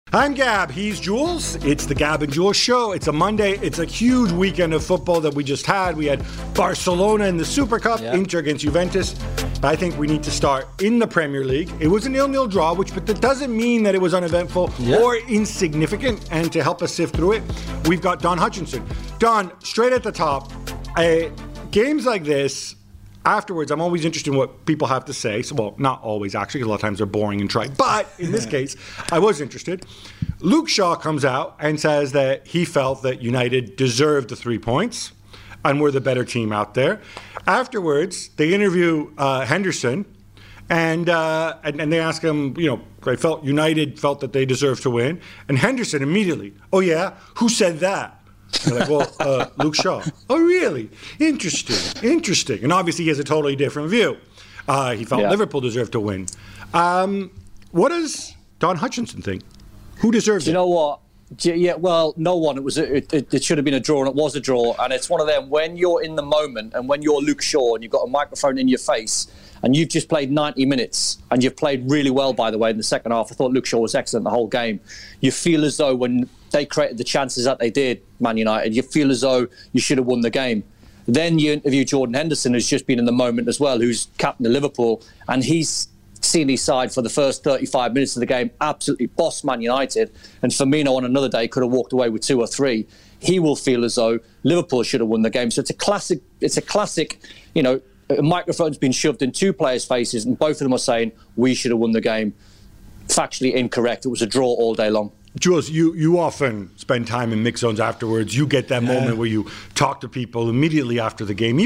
I'm Gab, he's Jules. It's the Gab and Jules show. It's a Monday. It's a huge weekend of football that we just had. We had Barcelona in the Super Cup, Inter against Juventus. I think we need to start in the Premier League. It was a 0-0 draw, but that doesn't mean that it was uneventful or insignificant. And to help us sift through it, we've got Don Hutchinson. Don, straight at the top, games like this, afterwards, I'm always interested in what people have to say. So, well, not always, actually. A lot of times they're boring and trite. But in this case, I was interested. Luke Shaw comes out and says that he felt that United deserved the 3 points and were the better team out there. Afterwards, they interview Henderson, and they ask him, United felt that they deserved to win. And Henderson immediately, oh, yeah? Who said that? They're like, well, Luke Shaw. Oh, really? Interesting. And obviously he has a totally different view. He felt Liverpool deserved to win. What does Don Hutchinson think? Who deserves it? You know what? Yeah, well, no one. It should have been a draw, and it was a draw. And it's one of them, when you're in the moment and when you're Luke Shaw and you've got a microphone in your face and you've just played 90 minutes and you've played really well, by the way, in the second half. I thought Luke Shaw was excellent the whole game. You feel as though when they created the chances that they did, Man United, you feel as though you should have won the game. Then you interview Jordan Henderson, who's just been in the moment as well, who's captain of Liverpool, and he's seen his side for the first 35 minutes of the game absolutely boss Man United, and Firmino on another day could have walked away with 2 or 3. He will feel as though Liverpool should have won the game. So it's a classic, a microphone's been shoved in 2 players' faces and both of them are saying, we should have won the game. Factually incorrect. It was a draw all day long. Jules, you often spend time in mix zones afterwards. You get that moment where you talk to people immediately after the game.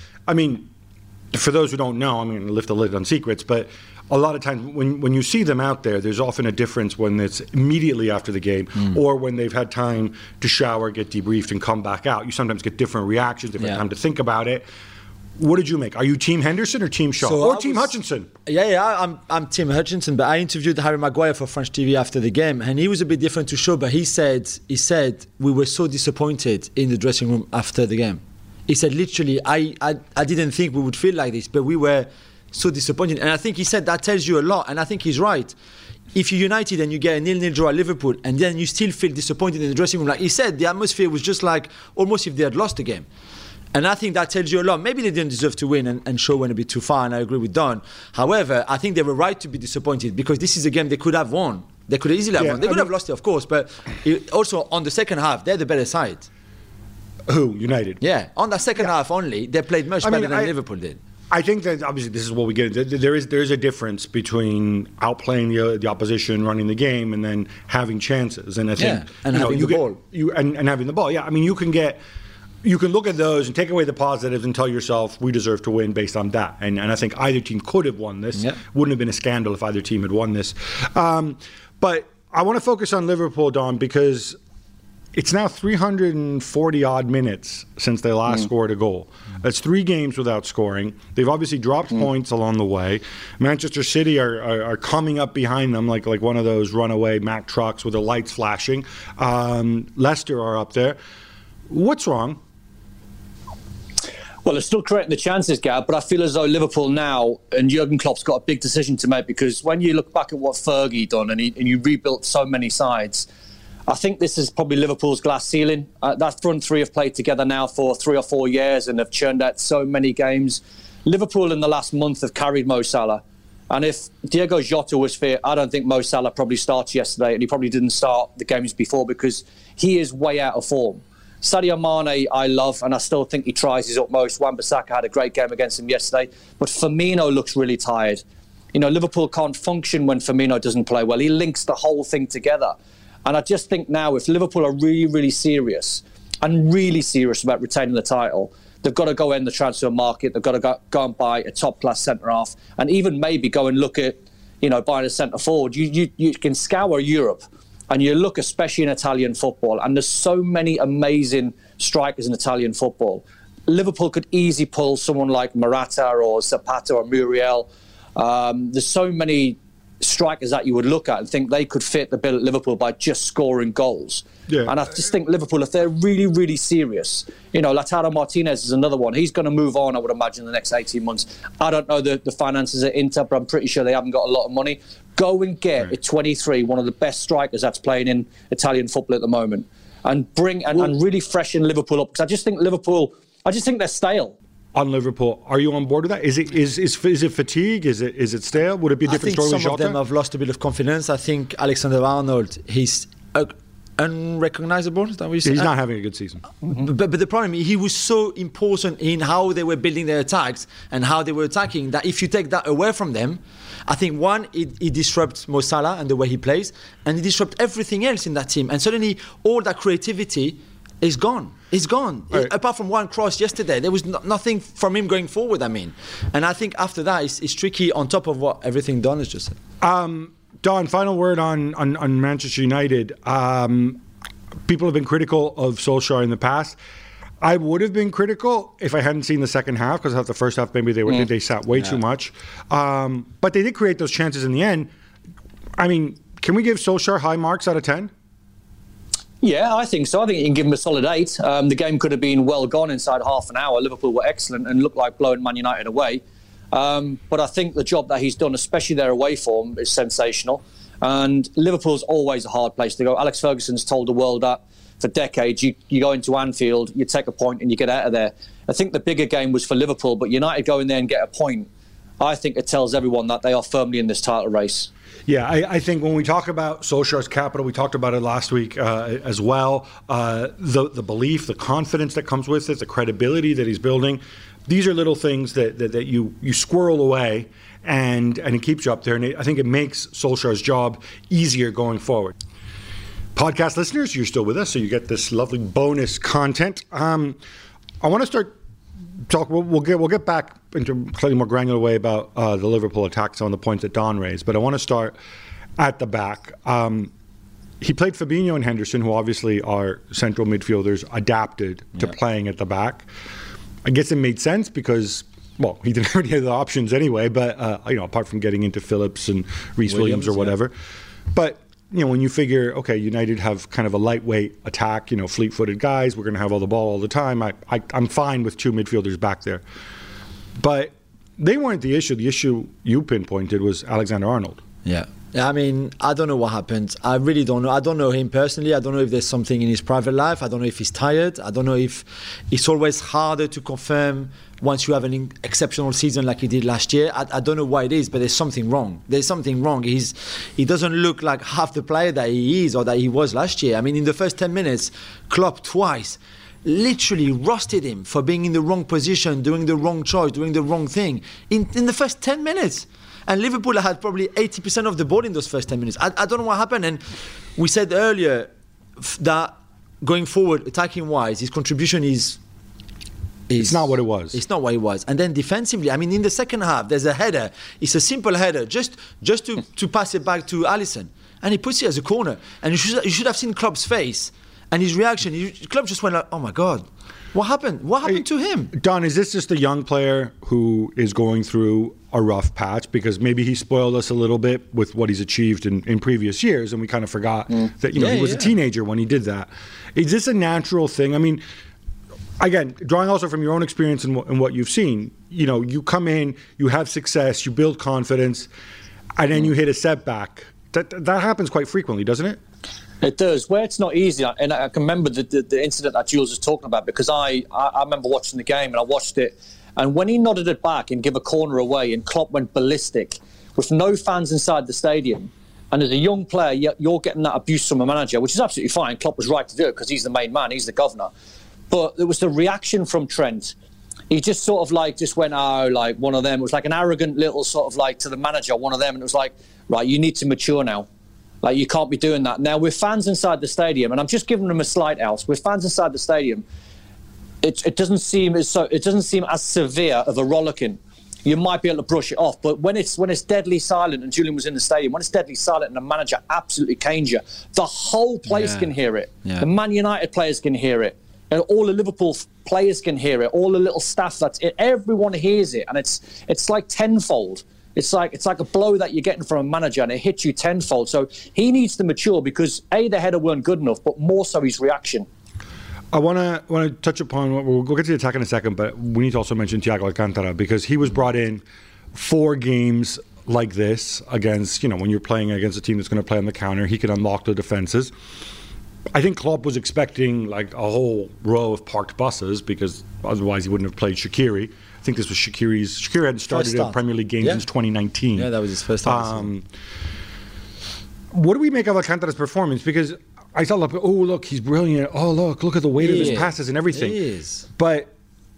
For those who don't know, I'm going to lift the lid on secrets, but a lot of times when you see them out there, there's often a difference when it's immediately after the game or when they've had time to shower, get debriefed, and come back out. You sometimes get different reactions, different time to think about it. What did you make? Are you Team Henderson or Team Shaw? Or Team Hutchinson? I'm Team Hutchinson, but I interviewed Harry Maguire for French TV after the game, and he was a bit different to Shaw, but he said we were so disappointed in the dressing room after the game. He said, literally, I didn't think we would feel like this, but we were so disappointed. And I think he said that tells you a lot, and I think he's right. If you're United and you get a 0-0 draw at Liverpool, and then you still feel disappointed in the dressing room, like he said, the atmosphere was just like almost if they had lost the game. And I think that tells you a lot. Maybe they didn't deserve to win and Shaw went a bit too far, and I agree with Don. However, I think they were right to be disappointed because this is a game they could have won. They could easily have won. They could have lost it, of course, but also on the second half, they're the better side. Who? United? Yeah. On the second half only, they played much better than Liverpool did. I think that obviously this is what we get. There is a difference between outplaying the opposition, running the game, and then having chances. And I think and having the ball. And having the ball. Yeah, I mean you can look at those and take away the positives and tell yourself we deserve to win based on that. And I think either team could have won this. Wouldn't have been a scandal if either team had won this. But I want to focus on Liverpool, Don, because it's now 340-odd minutes since they last scored a goal. That's 3 games without scoring. They've obviously dropped points along the way. Manchester City are coming up behind them like one of those runaway Mack trucks with the lights flashing. Leicester are up there. What's wrong? Well, they're still creating the chances, Gab, but I feel as though Liverpool now and Jurgen Klopp's got a big decision to make, because when you look back at what Fergie done and you rebuilt so many sides, I think this is probably Liverpool's glass ceiling. That front 3 have played together now for 3 or 4 years and have churned out so many games. Liverpool in the last month have carried Mo Salah. And if Diego Jota was fit, I don't think Mo Salah probably starts yesterday, and he probably didn't start the games before because he is way out of form. Sadio Mane, I love, and I still think he tries his utmost. Wan-Bissaka had a great game against him yesterday. But Firmino looks really tired. Liverpool can't function when Firmino doesn't play well. He links the whole thing together. And I just think now, if Liverpool are really, really serious about retaining the title, they've got to go in the transfer market. They've got to go and buy a top-class centre-half, and even maybe go and look at, buying a centre-forward. You can scour Europe, and you look especially in Italian football, and there's so many amazing strikers in Italian football. Liverpool could easily pull someone like Morata or Zapata or Muriel. There's so many strikers that you would look at and think they could fit the bill at Liverpool by just scoring goals. Yeah. And I just think Liverpool, if they're really, really serious, Lautaro Martinez is another one. He's going to move on, I would imagine, in the next 18 months. I don't know the finances at Inter, but I'm pretty sure they haven't got a lot of money. Go and get at 23 one of the best strikers that's playing in Italian football at the moment, and and really freshen Liverpool up, because I just think they're stale. On Liverpool, are you on board with that? Is it fatigue? Is it stale? Would it be a different story with Jota? Some of them have lost a bit of confidence. I think Alexander-Arnold, he's unrecognizable. Is that what you say? He's not having a good season. But the problem is he was so important in how they were building their attacks and how they were attacking, that if you take that away from them, I think one, it disrupts Mo Salah and the way he plays, and it disrupts everything else in that team. And suddenly all that creativity is gone. It's gone. Right. Apart from one cross yesterday, there was nothing from him going forward, and I think after that, it's tricky on top of what everything Don has just said. Don, final word on Manchester United. People have been critical of Solskjaer in the past. I would have been critical if I hadn't seen the second half, because I thought the first half maybe they sat way too much. But they did create those chances in the end. I mean, can we give Solskjaer high marks out of 10? Yeah, I think so. I think you can give him a solid 8. The game could have been well gone inside half an hour. Liverpool were excellent and looked like blowing Man United away. But I think the job that he's done, especially their away form, is sensational. And Liverpool's always a hard place to go. Alex Ferguson's told the world that for decades. You go into Anfield, you take a point and you get out of there. I think the bigger game was for Liverpool, but United go in there and get a point. I think it tells everyone that they are firmly in this title race. Yeah, I think when we talk about Solskjaer's capital, we talked about it last week as well. The belief, the confidence that comes with it, the credibility that he's building. These are little things that you squirrel away, and it keeps you up there. And I think it makes Solskjaer's job easier going forward. Podcast listeners, you're still with us, so you get this lovely bonus content. I want to start talk. We'll get back into a slightly more granular way about the Liverpool attack, some of the points that Don raised. But I want to start at the back. He played Fabinho and Henderson, who obviously are central midfielders, adapted to playing at the back. I guess it made sense because, well, he didn't have any other options anyway. But apart from getting into Phillips and Reece Williams or whatever, but. When you figure, okay, United have kind of a lightweight attack, fleet-footed guys, we're going to have all the ball all the time. I'm fine with two midfielders back there. But they weren't the issue. The issue you pinpointed was Alexander-Arnold. Yeah. I mean, I don't know what happened. I really don't know. I don't know him personally. I don't know if there's something in his private life. I don't know if he's tired. I don't know if it's always harder to confirm once you have an exceptional season like he did last year. I don't know why it is, but there's something wrong. There's something wrong. He doesn't look like half the player that he is or that he was last year. I mean, in the first 10 minutes, Klopp twice literally roasted him for being in the wrong position, doing the wrong choice, doing the wrong thing in the first 10 minutes. And Liverpool had probably 80% of the ball in those first 10 minutes. I don't know what happened. And we said earlier that going forward, attacking-wise, his contribution is... It's not what it was. It's not what it was. And then defensively, I mean, in the second half, there's a header. It's a simple header, just to pass it back to Alisson. And he puts it as a corner. And you should have seen Klopp's face and his reaction. Klopp just went like, oh my God, what happened? What happened to him? Don, is this just a young player who is going through a rough patch? Because maybe he spoiled us a little bit with what he's achieved in previous years, and we kind of forgot that he was a teenager when he did that. Is this a natural thing? I mean, again, drawing also from your own experience and what you've seen, you come in, you have success, you build confidence, and then you hit a setback. That happens quite frequently, doesn't it? It does. Where it's not easy, and I can remember the incident that Jules was talking about, because I remember watching the game and I watched it, and when he nodded it back and gave a corner away and Klopp went ballistic with no fans inside the stadium, and as a young player, you're getting that abuse from a manager, which is absolutely fine. Klopp was right to do it because he's the main man, he's the governor. But there was the reaction from Trent. He just sort of just went, like one of them. It was like an arrogant little sort of to the manager, one of them. And it was like, right, you need to mature now. Like, you can't be doing that. Now, with fans inside the stadium, and I'm just giving them a slight out, with fans inside the stadium, it doesn't seem as severe of a rollicking. You might be able to brush it off, but when it's deadly silent, and Julian was in the stadium, when it's deadly silent and the manager absolutely canes you, the whole place can hear it. Yeah. The Man United players can hear it. And all the Liverpool players can hear it. All the little staff, everyone hears it, and it's like tenfold. It's like a blow that you're getting from a manager, and it hits you tenfold. So he needs to mature because A, the header weren't good enough, but more so his reaction. I want to touch upon, we'll get to the attack in a second, but we need to also mention Thiago Alcantara because he was brought in 4 games like this against, when you're playing against a team that's going to play on the counter, he can unlock the defenses. I think Klopp was expecting like a whole row of parked buses because otherwise he wouldn't have played Shaqiri. I think this was Shaqiri hadn't started a Premier League game since 2019. Yeah, that was his first time. What do we make of Alcantara's performance? Because I thought, look, he's brilliant. Oh, look at the weight of his passes and everything. He is. But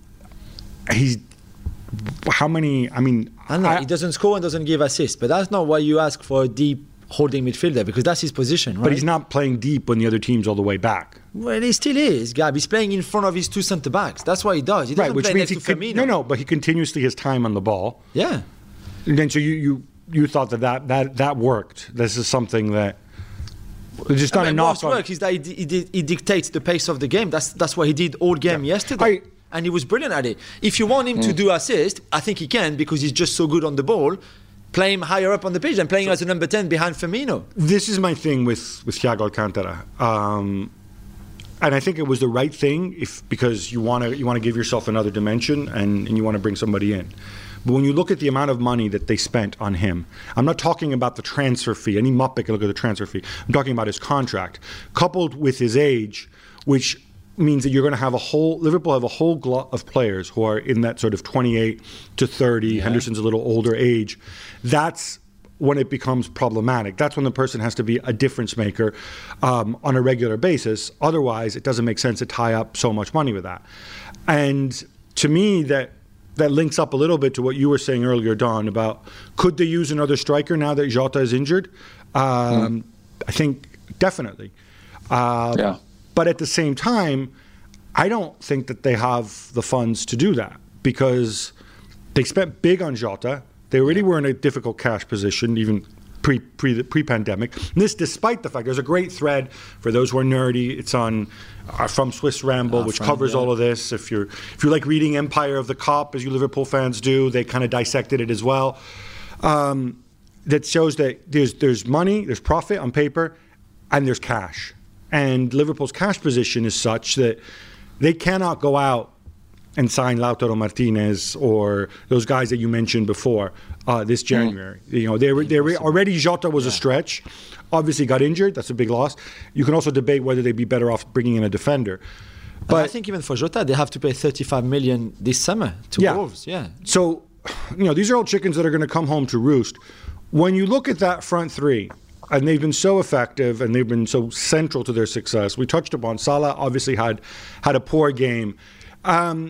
he's, how many, I know, he doesn't score and doesn't give assists, but that's not why you ask for a deep holding midfielder, because that's his position, right? But he's not playing deep when the other team's all the way back. Well, he still is, Gab. He's playing in front of his 2 centre-backs. That's what he does. He doesn't which play means next to Firmino. No, but he continuously has time on the ball. Yeah. And then so you thought that worked. This is something that it's just not enough. What works is that he dictates the pace of the game. That's what he did all game yesterday. And he was brilliant at it. If you want him to do assist, I think he can because he's just so good on the ball. Play him higher up on the pitch and playing as a number 10 behind Firmino. This is my thing with Thiago Alcantara. And I think it was the right thing because you want to give yourself another dimension and you want to bring somebody in. But when you look at the amount of money that they spent on him, I'm not talking about the transfer fee. Any muppet can look at the transfer fee. I'm talking about his contract, coupled with his age, which means that you're going to have Liverpool have a whole glut of players who are in that sort of 28 to 30. Yeah. Henderson's a little older age. That's when it becomes problematic. That's when the person has to be a difference maker on a regular basis. Otherwise, it doesn't make sense to tie up so much money with that. And to me, that links up a little bit to what you were saying earlier, Don, about could they use another striker now that Jota is injured? I think definitely. Yeah. But at the same time, I don't think that they have the funds to do that because they spent big on Jota. They already were in a difficult cash position, even pre-pandemic. This, despite the fact, there's a great thread for those who are nerdy. It's on from Swiss Ramble, which covers all of this. If you like reading Empire of the Cop, as you Liverpool fans do, they kind of dissected it as well. That shows that there's money, there's profit on paper, and there's cash. And Liverpool's cash position is such that they cannot go out and sign Lautaro Martinez or those guys that you mentioned before this January. They were already Jota was a stretch. Obviously got injured. That's a big loss. You can also debate whether they'd be better off bringing in a defender. But I think even for Jota, they have to pay 35 million this summer to Wolves. Yeah. So, these are all chickens that are going to come home to roost. When you look at that front three, and they've been so effective and they've been so central to their success. We touched upon Salah obviously had a poor game. Are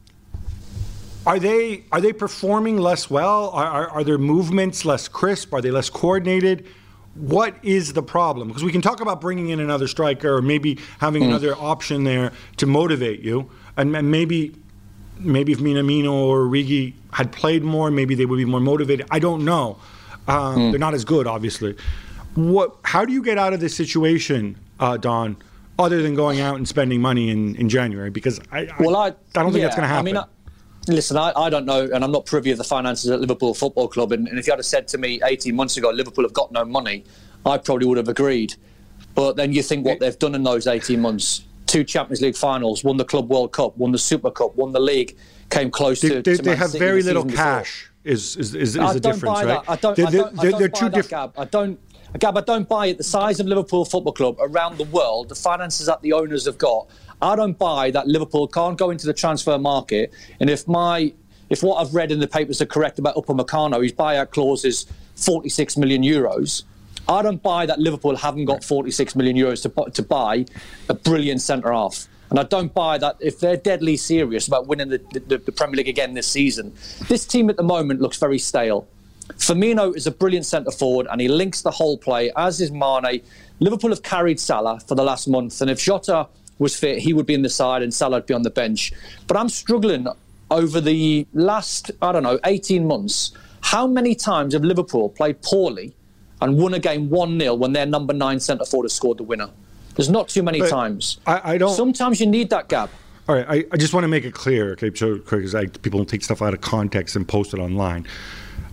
they performing less well? Are their movements less crisp? Are they less coordinated? What is the problem? Because we can talk about bringing in another striker or maybe having another option there to motivate you. And maybe if Minamino or Origi had played more, maybe they would be more motivated. I don't know. They're not as good, obviously. How do you get out of this situation, Don, other than going out and spending money in January? Because I don't think that's going to happen. Listen, I don't know, and I'm not privy of the finances at Liverpool Football Club. And if you had said to me 18 months ago, Liverpool have got no money, I probably would have agreed. But then you think what they've done in those 18 months: 2 Champions League finals, won the Club World Cup, won the Super Cup, won the league, came close to. They have very little cash. Is the difference, right? They're too different. Gab, I don't buy it. The size of Liverpool Football Club around the world, the finances that the owners have got, I don't buy that Liverpool can't go into the transfer market. And if what I've read in the papers are correct about Upamecano, his buyout clause is 46 million euros. I don't buy that Liverpool haven't got 46 million euros to buy a brilliant centre-half. And I don't buy that if they're deadly serious about winning the Premier League again this season. This team at the moment looks very stale. Firmino is a brilliant centre-forward and he links the whole play, as is Mane. Liverpool have carried Salah for the last month, and if Jota was fit, he would be in the side and Salah would be on the bench. But I'm struggling over the last, 18 months. How many times have Liverpool played poorly and won a game 1-0 when their number 9 centre-forward has scored the winner? There's not too many times. I don't. Sometimes you need that gap. All right, I just want to make it clear, okay, so because people don't take stuff out of context and post it online.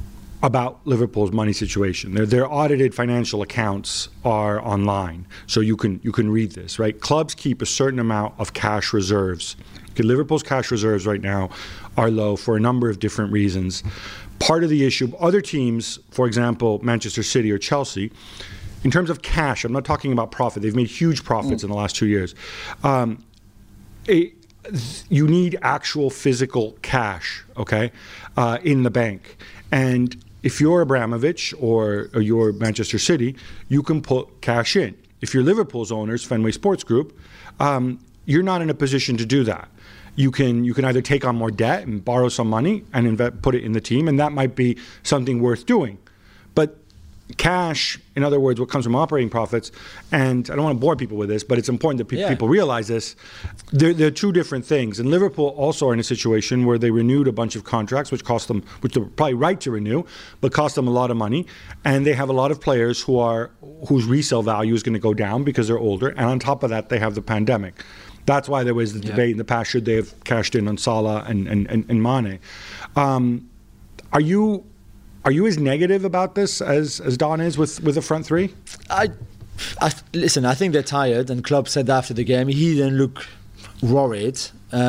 about Liverpool's money situation. Their audited financial accounts are online, so you can read this, right? Clubs keep a certain amount of cash reserves. Okay, Liverpool's cash reserves right now are low for a number of different reasons. Part of the issue, other teams, for example, Manchester City or Chelsea, in terms of cash, I'm not talking about profit. They've made huge profits in the last 2 years. You need actual physical cash, okay, in the bank. And if you're Abramovich or you're Manchester City, you can put cash in. If you're Liverpool's owners, Fenway Sports Group, you're not in a position to do that. You can either take on more debt and borrow some money and put it in the team, and that might be something worth doing. But cash, in other words, what comes from operating profits, and I don't want to bore people with this, but it's important that people realize this, they're two different things. And Liverpool also are in a situation where they renewed a bunch of contracts, which they're probably right to renew, but cost them a lot of money. And they have a lot of players whose resale value is going to go down because they're older. And on top of that, they have the pandemic. That's why there was the debate in the past, should they have cashed in on Salah and Mane. Are you as negative about this as Don is with the front three? Listen, I think they're tired, and Klopp said after the game he didn't look worried.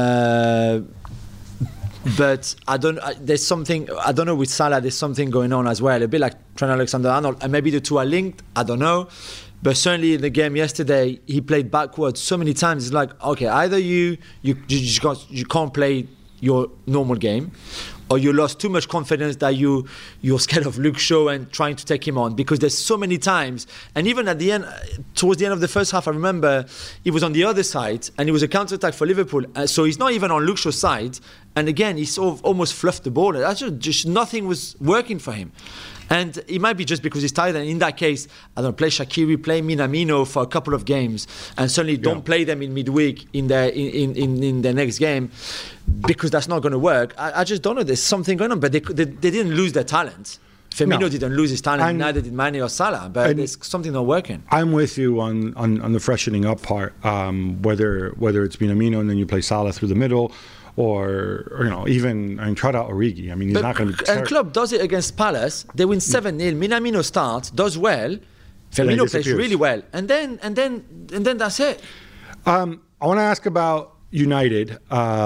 But there's something, I don't know, with Salah, there's something going on as well. A bit like Trent Alexander-Arnold, and maybe the two are linked, I don't know. But certainly in the game yesterday, he played backwards so many times. It's like, okay, either you can't play your normal game, or you lost too much confidence that you're scared of Luke Shaw and trying to take him on, because there's so many times. And even at the end, towards the end of the first half, I remember he was on the other side and it was a counter-attack for Liverpool. So he's not even on Luke Shaw's side. And again, he sort of almost fluffed the ball. Just nothing was working for him. And it might be just because he's tired. And in that case, I don't know, play Shaqiri, play Minamino for a couple of games, and certainly don't play them in midweek in their next game, because that's not going to work. I just don't know. There's something going on, but they didn't lose their talent. Firmino didn't lose his talent, and neither did Mane or Salah. But there's something not working. I'm with you on the freshening up part. Whether it's Minamino and then you play Salah through the middle, or even try out Origi. I mean, he's not going to be. And Klopp does it against Palace. They win 7-0. Minamino starts, does well. Firmino plays really well, and then that's it. I want to ask about United.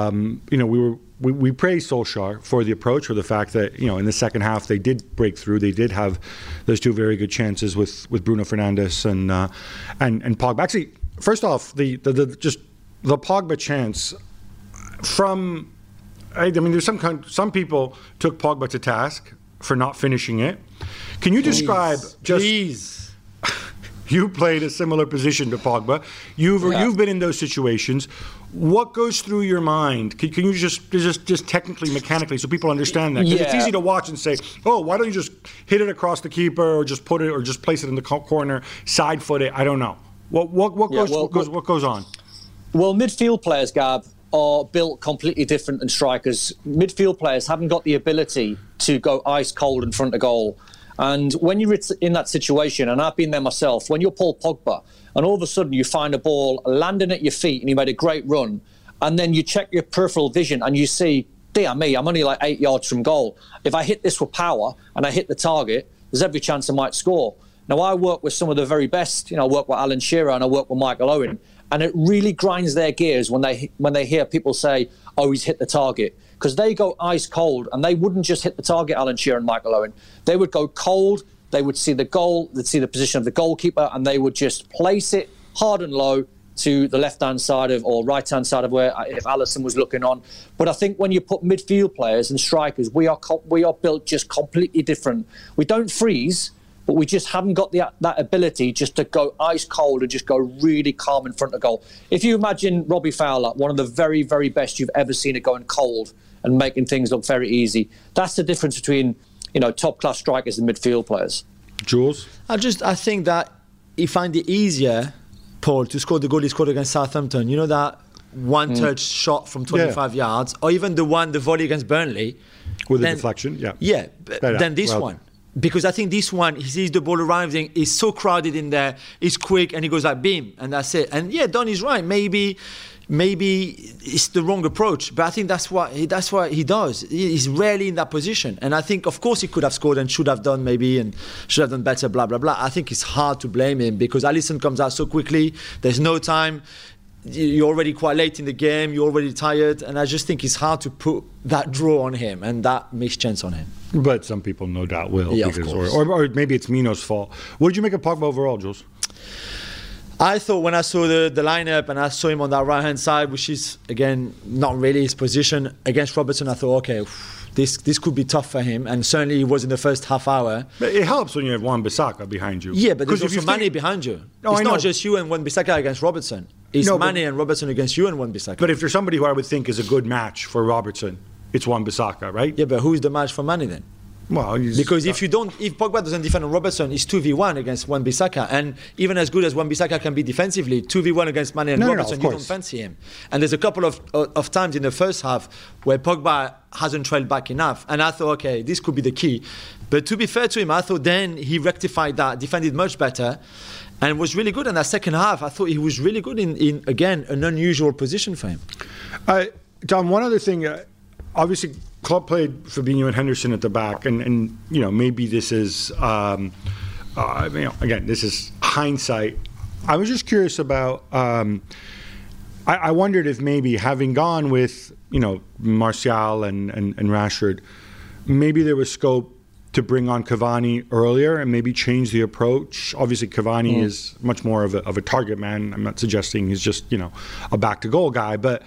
We praised Solskjaer for the approach, for the fact that in the second half they did break through. They did have those two very good chances with Bruno Fernandes and Pogba. Actually, first off, the Pogba chance. There's some people took Pogba to task for not finishing it. Can you describe Please. You played a similar position to Pogba. You've been in those situations. What goes through your mind? Can you just technically, mechanically, so people understand that? Because it's easy to watch and say, "Oh, why don't you just hit it across the keeper, or just put it, or just place it in the corner, side foot it?" I don't know. What goes on? Well, midfield players, Gab, are built completely different than strikers. Midfield players haven't got the ability to go ice cold in front of goal. And when you're in that situation, and I've been there myself, when you're Paul Pogba and all of a sudden you find a ball landing at your feet and you made a great run, and then you check your peripheral vision and you see, dear me, I'm only like 8 yards from goal. If I hit this with power and I hit the target, there's every chance I might score. Now, I work with some of the very best. I work with Alan Shearer and I work with Michael Owen. And it really grinds their gears when they hear people say, "Oh, he's hit the target," because they go ice cold, and they wouldn't just hit the target, Alan Shearer and Michael Owen. They would go cold. They would see the goal, they'd see the position of the goalkeeper, and they would just place it hard and low to the left-hand side or right-hand side of where if Alisson was looking on. But I think when you put midfield players and strikers, we are built just completely different. We don't freeze, but we just haven't got that ability just to go ice cold and just go really calm in front of goal. If you imagine Robbie Fowler, one of the very, very best you've ever seen it going cold and making things look very easy, that's the difference between top-class strikers and midfield players. Jules? I think that he find it easier, Paul, to score the goal he scored against Southampton. That one-touch shot from 25 yards, or even the volley against Burnley. With a deflection, than this one. because I think this one, he sees the ball arriving, it's so crowded in there, it's quick, and he goes like, beam, and that's it. And yeah, Don is right. Maybe it's the wrong approach, but I think that's what he does. He's rarely in that position. And I think, of course, he could have scored and should have done maybe and should have done better, blah, blah, blah. I think it's hard to blame him because Alisson comes out so quickly. There's no time. You're already quite late in the game. You're already tired. And I just think it's hard to put that draw on him, and that makes chance on him. But some people no doubt will. Yeah, because, of course. Or maybe it's Mino's fault. What did you make of Pogba overall, Jules? I thought when I saw the lineup and I saw him on that right-hand side, which is, again, not really his position, against Robertson, I thought, okay, this could be tough for him. And certainly it was in the first half hour. But it helps when you have Wan-Bissaka behind you. Yeah, but there's also Mane behind you. No, it's not just you and Wan-Bissaka against Robertson. It's Mane and Robertson against you and Wan-Bissaka. But if there's somebody who I would think is a good match for Robertson, it's Wan-Bissaka, right? Yeah, but who's the match for Mane then? Well, because if Pogba doesn't defend on Robertson, it's 2v1 against Wan-Bissaka, and even as good as Wan-Bissaka can be defensively, 2v1 against Mane and Robertson, you don't fancy him. And there's a couple of times in the first half where Pogba hasn't trailed back enough, and I thought, okay, this could be the key. But to be fair to him, I thought then he rectified that, defended much better, and was really good. In that second half, I thought he was really good in again, an unusual position for him. Tom, one other thing. Obviously, Klopp played Fabinho and Henderson at the back, and maybe this is, again, this is hindsight. I was just curious about. I wondered if maybe having gone with Martial and Rashford, maybe there was scope to bring on Cavani earlier and maybe change the approach. Obviously, Cavani is much more of a target man. I'm not suggesting he's just a back to goal guy, but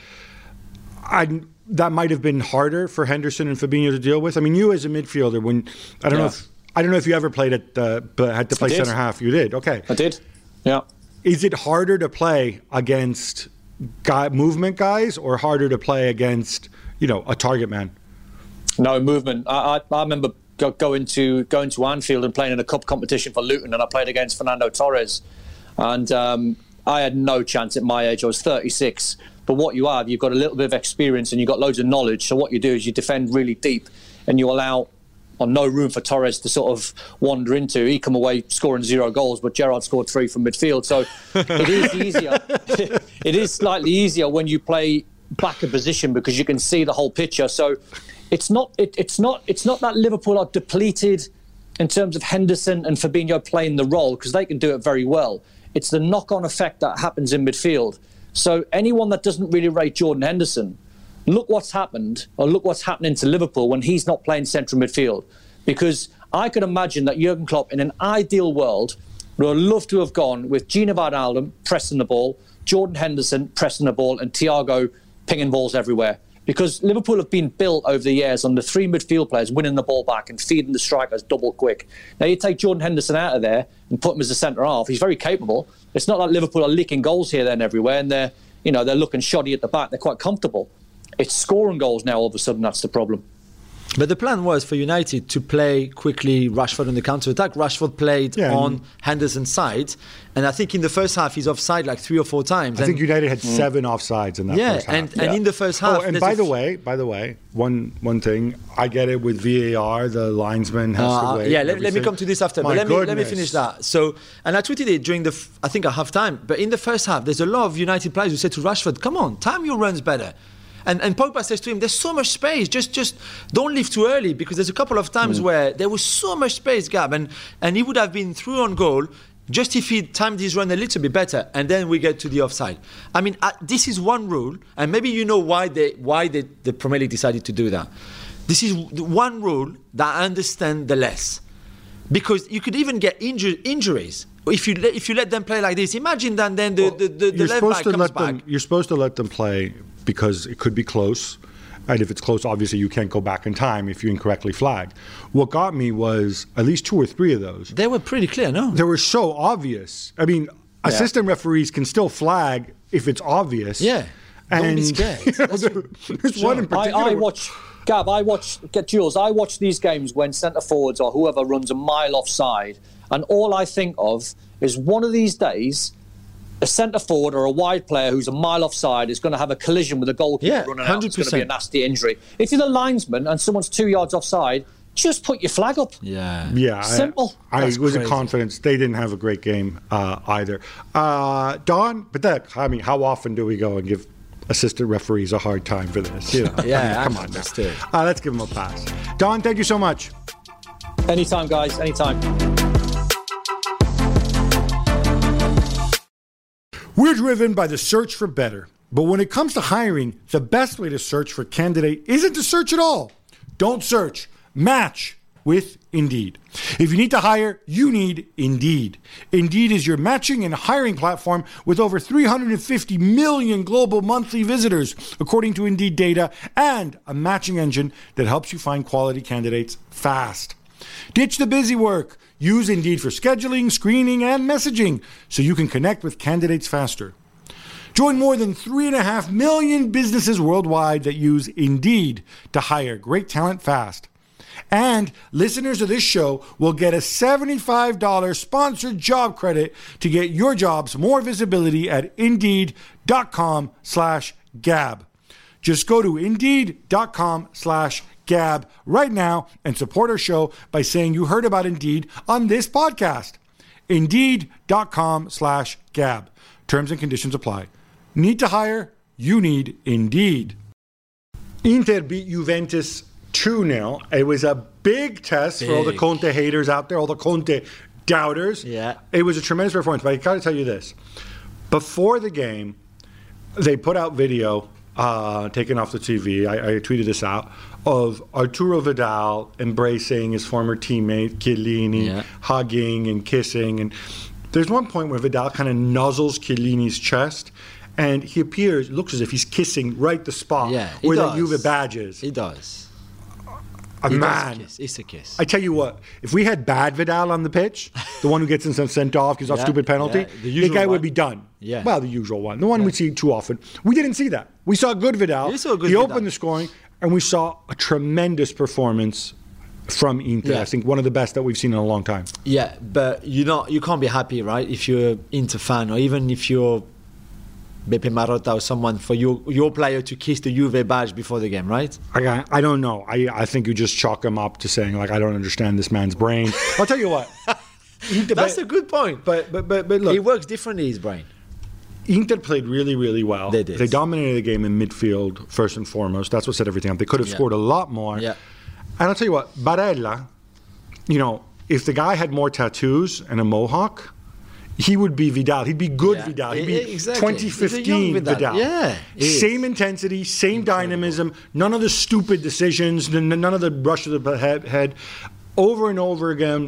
that might have been harder for Henderson and Fabinho to deal with. I mean, you as a midfielder, I don't know if you ever played but had to play center half. You did, okay? I did, yeah. Is it harder to play against movement guys or harder to play against a target man? No, movement. I remember going to Anfield and playing in a cup competition for Luton, and I played against Fernando Torres, and I had no chance at my age. I was 36. But what you've got a little bit of experience and you've got loads of knowledge. So what you do is you defend really deep and you allow no room for Torres to sort of wander into. He come away scoring 0 goals, but Gerrard scored 3 from midfield. So it is easier. It is slightly easier when you play back in position because you can see the whole picture. So it's not that Liverpool are depleted in terms of Henderson and Fabinho playing the role because they can do it very well. It's the knock-on effect that happens in midfield. So anyone that doesn't really rate Jordan Henderson, look what's happened, or look what's happening to Liverpool when he's not playing central midfield. Because I could imagine that Jurgen Klopp, in an ideal world, would have loved to have gone with Gini Wijnaldum pressing the ball, Jordan Henderson pressing the ball, and Thiago pinging balls everywhere. Because Liverpool have been built over the years on the 3 midfield players winning the ball back and feeding the strikers double quick. Now you take Jordan Henderson out of there and put him as a centre half. He's very capable. It's not like Liverpool are leaking goals here, there, and everywhere, and they're looking shoddy at the back. They're quite comfortable. It's scoring goals now. All of a sudden, that's the problem. But the plan was for United to play quickly Rashford on the counter-attack. Rashford played on Henderson's side. And I think in the first half, he's offside like 3 or 4 times. I think United had 7 offsides in that first half. And in the first half... Oh, and by the way, one thing, I get it with VAR, the linesman has to wait. Yeah, let me come to this after. But let me finish that. So, and I tweeted it during I think at half-time. But in the first half, there's a lot of United players who said to Rashford, come on, time your runs better. And Pogba says to him, there's so much space, just don't leave too early, because there's a couple of times where there was so much space, Gab, and he would have been through on goal just if he timed his run a little bit better, and then we get to the offside. I mean, this is one rule, and maybe you know why the Premier League decided to do that. This is one rule that I understand the less, because you could even get injuries. If you let them play like this, imagine that then the left back comes back. You're supposed to let them play because it could be close. And if it's close, obviously you can't go back in time if you incorrectly flagged. What got me was at least 2 or 3 of those. They were pretty clear, no? They were so obvious. I mean, assistant refurees can still flag if it's obvious. Yeah. Don't be scared. There's one in particular. Jules, I watch these games when centre forwards or whoever runs a mile offside, and all I think of is one of these days, a centre forward or a wide player who's a mile offside is going to have a collision with a goalkeeper running out. 100%. It's going to be a nasty injury. If you're the linesman and someone's 2 yards offside, just put your flag up. Yeah. Simple. I was crazy. a confidence. They didn't have a great game either. Don, but how often do we go and give assistant referees a hard time for this? Come on now. Let's give them a pass. Don, thank you so much. Anytime, guys. Anytime. We're driven by the search for better. But when it comes to hiring, the best way to search for a candidate isn't to search at all. Don't search. Match with Indeed. If you need to hire, you need Indeed. Indeed is your matching and hiring platform with over 350 million global monthly visitors, according to Indeed data, and a matching engine that helps you find quality candidates fast. Ditch the busy work. Use Indeed for scheduling, screening, and messaging so you can connect with candidates faster. Join more than 3.5 million businesses worldwide that use Indeed to hire great talent fast. And listeners of this show will get a $75 sponsored job credit to get your jobs more visibility at Indeed.com/Gab. Just go to Indeed.com/Gab right now and support our show by saying you heard about Indeed on this podcast. Indeed.com/Gab. Terms and conditions apply. Need to hire? You need Indeed. Inter beat Juventus 2-0. It was a big test for all the Conte haters out there, all the Conte doubters. Yeah. It was a tremendous performance, but I got to tell you this. Before the game, they put out video taken off the TV. I tweeted this out of Arturo Vidal embracing his former teammate Chiellini, hugging and kissing. And there's one point where Vidal kind of nuzzles Chiellini's chest, and he looks as if he's kissing right the spot where the Juve badge is. He does. It's a kiss. I tell you what, if we had bad Vidal on the pitch, the one who gets himself sent off because of stupid penalty, the guy would be done. Yeah. Well, the usual one. The one we see too often. We didn't see that. We saw good Vidal. He opened the scoring, and we saw a tremendous performance from Inter. Yeah. I think one of the best that we've seen in a long time. Yeah, but you can't be happy, right? If you're an Inter fan, or even if you're Beppe Marotta or someone, for your player to kiss the Juve badge before the game, right? I don't know. I think you just chalk him up to saying, like, I don't understand this man's brain. I'll tell you what. That's a good point. But look. He works differently, his brain. Inter played really, really well. They did. They dominated the game in midfield, first and foremost. That's what set everything up. They could have scored a lot more. Yeah. And I'll tell you what, Barella, if the guy had more tattoos and a mohawk, he would be Vidal. He'd be good Vidal. He'd be 2015 Vidal. Yeah. Same intensity, same dynamism, none of the stupid decisions, none of the rush of the head. Over and over again,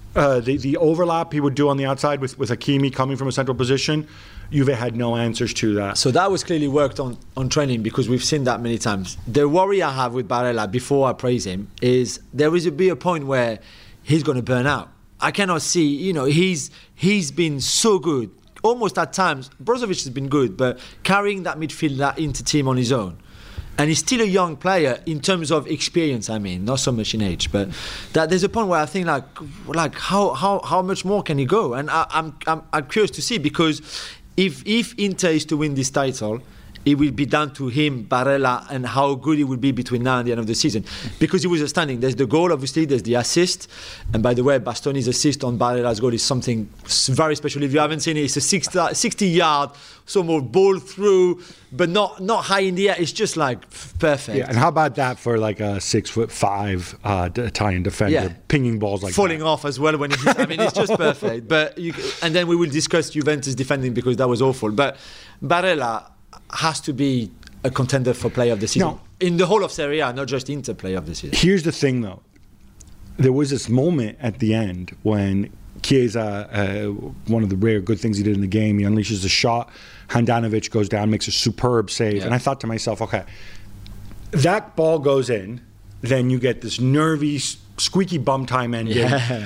the overlap he would do on the outside with Hakimi coming from a central position, Juve had no answers to that. So that was clearly worked on training, because we've seen that many times. The worry I have with Barella, before I praise him, is there will be a point where he's going to burn out. I cannot see, he's been so good. Almost at times, Brozovic has been good, but carrying that midfield, that Inter team on his own. And he's still a young player in terms of experience, not so much in age. But that there's a point where I think, like how much more can he go? And I'm curious to see, because if Inter is to win this title, it will be down to him, Barella, and how good he will be between now and the end of the season. Because he was outstanding. There's the goal, obviously, there's the assist. And by the way, Bastoni's assist on Barella's goal is something very special. If you haven't seen it, it's a 60-yard, some ball through, but not high in the air. It's just perfect. Yeah, and how about that for like a 6'5" Italian defender, pinging balls like falling that. off as well when it's just perfect. But and then we will discuss Juventus defending, because that was awful. But Barella has to be a contender for player of the season. No. In the whole of Serie A, not just Inter player of the season. Here's the thing, though. There was this moment at the end when Chiesa, one of the rare good things he did in the game, he unleashes a shot. Handanovic goes down, makes a superb save. And I thought to myself, okay, that ball goes in, then you get this nervy, squeaky bum time ending.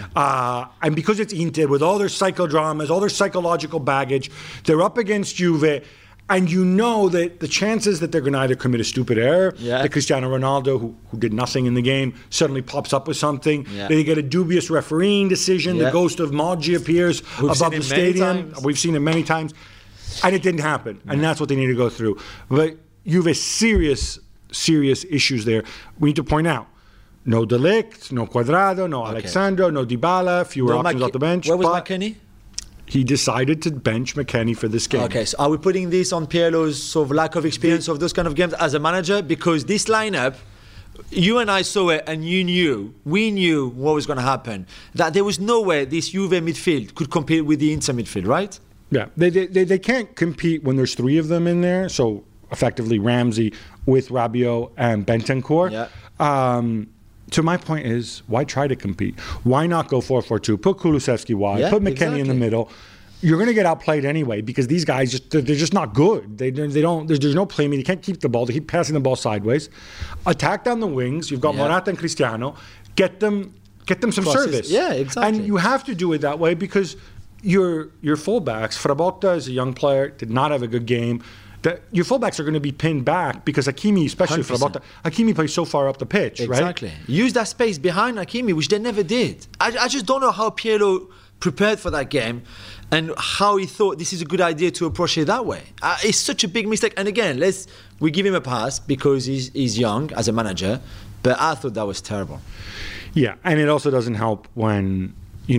And because it's Inter, with all their psychodramas, all their psychological baggage, they're up against Juve. And you know that the chances that they're going to either commit a stupid error, that Cristiano Ronaldo, who did nothing in the game, suddenly pops up with something. They get a dubious refereeing decision. The ghost of Moggi appears above the stadium. We've seen it many times. And it didn't happen. And that's what they need to go through. But Juve serious issues there. We need to point out, no De Ligt, no Cuadrado, no Alexandro, no Dybala, fewer options off the bench. Where was McKennie? He decided to bench McKennie for this game. Okay, so are we putting this on Pirlo's sort of lack of experience of those kind of games as a manager? Because this lineup, you and I saw it, and we knew what was going to happen. That there was no way this Juve midfield could compete with the Inter midfield, right? Yeah, they can't compete when there's three of them in there. So effectively, Ramsey with Rabiot and Bentancur. Yeah. So my point is, why try to compete? Why not go 4-4-2? Put Kulusevski wide. Put McKennie in the middle. You're going to get outplayed anyway because these guys they're just not good. They don't. There's no playmaking. You can't keep the ball. They keep passing the ball sideways. Attack down the wings. You've got Morata and Cristiano. Get them some service. Yeah, exactly. And you have to do it that way because your fullbacks. Frabotta is a young player. Did not have a good game. Your fullbacks are going to be pinned back because Hakimi, especially 100%. Frabotta, Hakimi plays so far up the pitch, right? Exactly. Use that space behind Hakimi, which they never did. I just don't know how Pirlo prepared for that game and how he thought this is a good idea to approach it that way. It's such a big mistake. And again, we give him a pass because he's young as a manager, but I thought that was terrible. Yeah, and it also doesn't help when,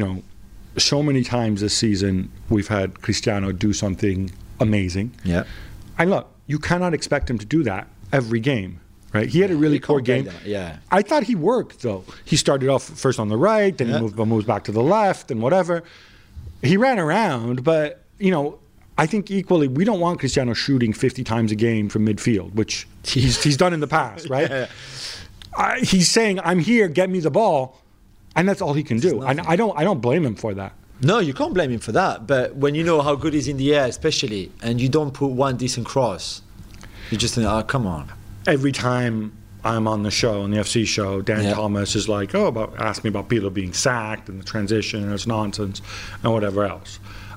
so many times this season we've had Cristiano do something amazing. Yeah. And look, you cannot expect him to do that every game, right? He had a really poor game. Yeah. I thought he worked, though. He started off first on the right, then he moves back to the left and whatever. He ran around, but, I think equally, we don't want Cristiano shooting 50 times a game from midfield, which he's done in the past, right? He's saying, I'm here, get me the ball, and that's all he can do. And I don't blame him for that. No, you can't blame him for that. But when you know how good he's in the air, especially, and you don't put one decent cross, you just think, oh, come on. Every time I'm on the show, on the FC show, Dan Thomas is like, ask me about Pirlo being sacked and the transition and it's nonsense and whatever else.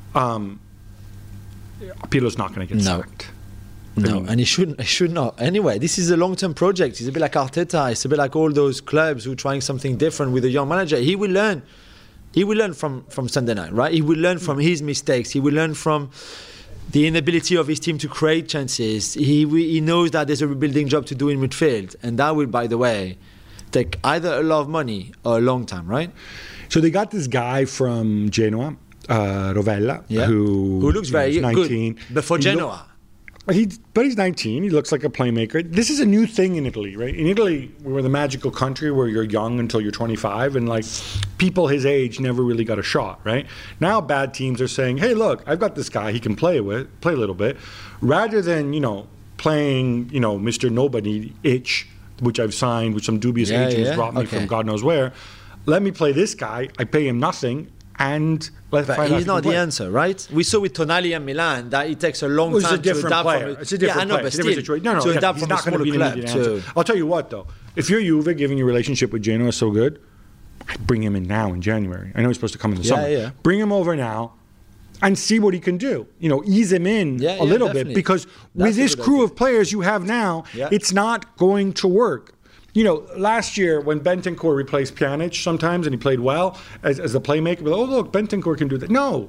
Pirlo's not going to get sacked. No, and he should not. Anyway, this is a long-term project. It's a bit like Arteta. It's a bit like all those clubs who are trying something different with a young manager. He will learn. He will learn from Sunday night, right? He will learn from his mistakes. He will learn from the inability of his team to create chances. He knows that there's a rebuilding job to do in midfield. And that will, by the way, take either a lot of money or a long time, right? So they got this guy from Genoa, Rovella, who looks very 19. Good. But for Genoa. But he's 19. He looks like a playmaker. This is a new thing in Italy, right? In Italy, we were the magical country where you're young until you're 25, and people his age never really got a shot, right? Now bad teams are saying, "Hey, look, I've got this guy. He can play a little bit," rather than playing Mr. Nobody itch, which I've signed, which some dubious agents brought me from God knows where. Let me play this guy. I pay him nothing. And he's not the answer, right? We saw with Tonali and Milan that it takes a long time to adapt player. It's a different player. It's a different situation. No, to adapt he's from not going to be an immediate answer. I'll tell you what, though. If you're Juve, giving your relationship with Genoa so good, I'd bring him in now in January. I know he's supposed to come in the summer. Yeah. Bring him over now and see what he can do. Ease him in a little bit. Because with this crew of players you have now, it's not going to work. Last year when Bentancur replaced Pjanic sometimes and he played well as a playmaker, but look, Bentancur can do that. No,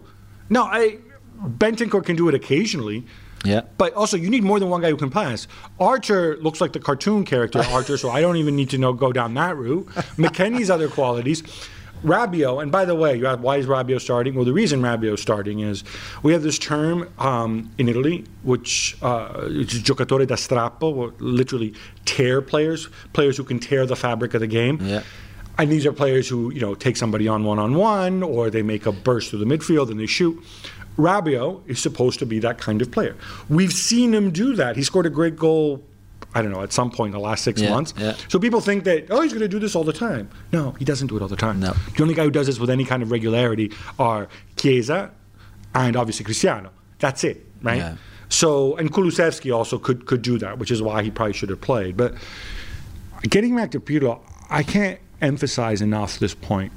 Bentancur can do it occasionally. Yeah. But also, you need more than one guy who can pass. Archer looks like the cartoon character Archer, so I don't even need to go down that route. McKennie's other qualities. Rabiot, and by the way, you ask, why is Rabiot starting? Well, the reason Rabiot's starting is we have this term in Italy, which is giocatore da strappo, literally tear players who can tear the fabric of the game. Yeah. And these are players who, take somebody on one-on-one, or they make a burst through the midfield and they shoot. Rabiot is supposed to be that kind of player. We've seen him do that. He scored a great goal, I don't know, at some point in the last 6 months. Yeah. So people think that, he's going to do this all the time. No, he doesn't do it all the time. No. The only guy who does this with any kind of regularity are Chiesa and obviously Cristiano. That's it, right? Yeah. So, and Kulusevski also could do that, which is why he probably should have played. But getting back to Pirlo, I can't emphasize enough this point.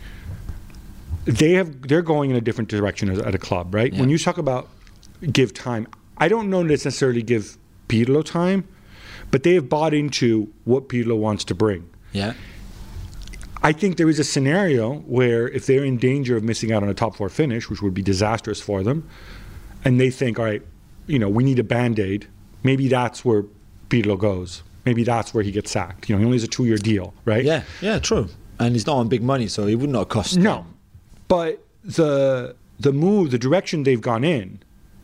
They're going in a different direction at a club, right? Yeah. When you talk about give time, I don't know necessarily give Pirlo time, but they have bought into what Pirlo wants to bring. Yeah. I think there is a scenario where if they're in danger of missing out on a top four finish, which would be disastrous for them, and they think, all right, we need a Band-Aid, maybe that's where Pirlo goes. maybe that's where he gets sacked. He only has a 2-year deal, right? Yeah, true. And he's not on big money, so it would not cost. No, but the move, the direction they've gone in,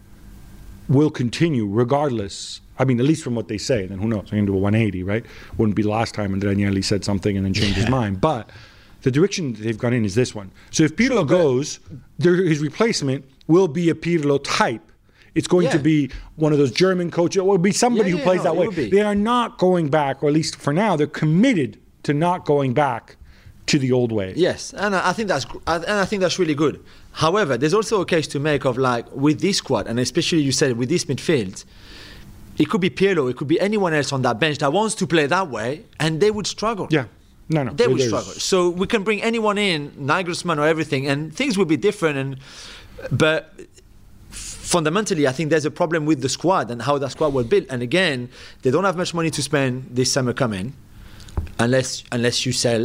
will continue regardless. I mean, at least from what they say. Then who knows? They're going to do a 180, right? Wouldn't be the last time and Daniele said something and then changed his mind. But the direction they've gone in is this one. So if Pirlo goes, his replacement will be a Pirlo type. It's going to be one of those German coaches. It will be somebody who plays that way. They are not going back, or at least for now, they're committed to not going back to the old way. Yes, and I think that's really good. However, there's also a case to make of with this squad, and especially you said with this midfield, it could be Pirlo, it could be anyone else on that bench that wants to play that way, and they would struggle. Yeah. No. They would struggle. So we can bring anyone in, Nagelsmann or everything, and things will be different. But fundamentally, I think there's a problem with the squad and how that squad was built. And again, they don't have much money to spend this summer coming, unless you sell.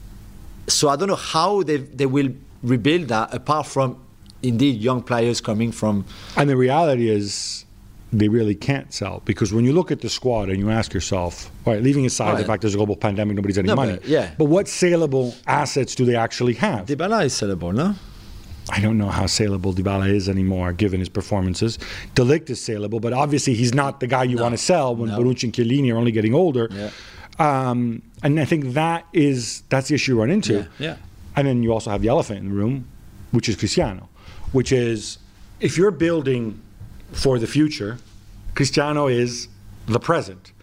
So I don't know how they will rebuild that, apart from indeed young players coming from. And the reality is, they really can't sell, because when you look at the squad and you ask yourself, all right, leaving aside the fact there's a global pandemic, nobody's any money. But what saleable assets do they actually have? Dybala is saleable, no? I don't know how saleable Dybala is anymore, given his performances. De Ligt is saleable, but obviously he's not the guy you want to sell when Bonucci and Chiellini are only getting older. Yeah. And I think that's the issue you run into. Yeah. And then you also have the elephant in the room, which is Cristiano, which is, if you're building for the future, Cristiano is the present.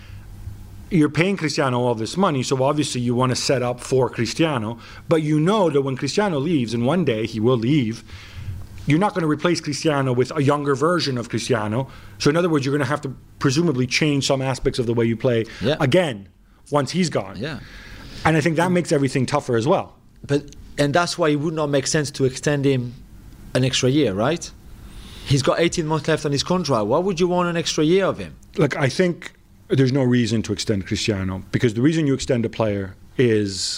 You're paying Cristiano all this money, so obviously you want to set up for Cristiano, but you know that when Cristiano leaves, and one day he will leave, you're not going to replace Cristiano with a younger version of Cristiano. So in other words, you're going to have to presumably change some aspects of the way you play again once he's gone. Yeah. And I think that makes everything tougher as well. And that's why it would not make sense to extend him an extra year, right? He's got 18 months left on his contract. Why would you want an extra year of him? Look, I think there's no reason to extend Cristiano, because the reason you extend a player is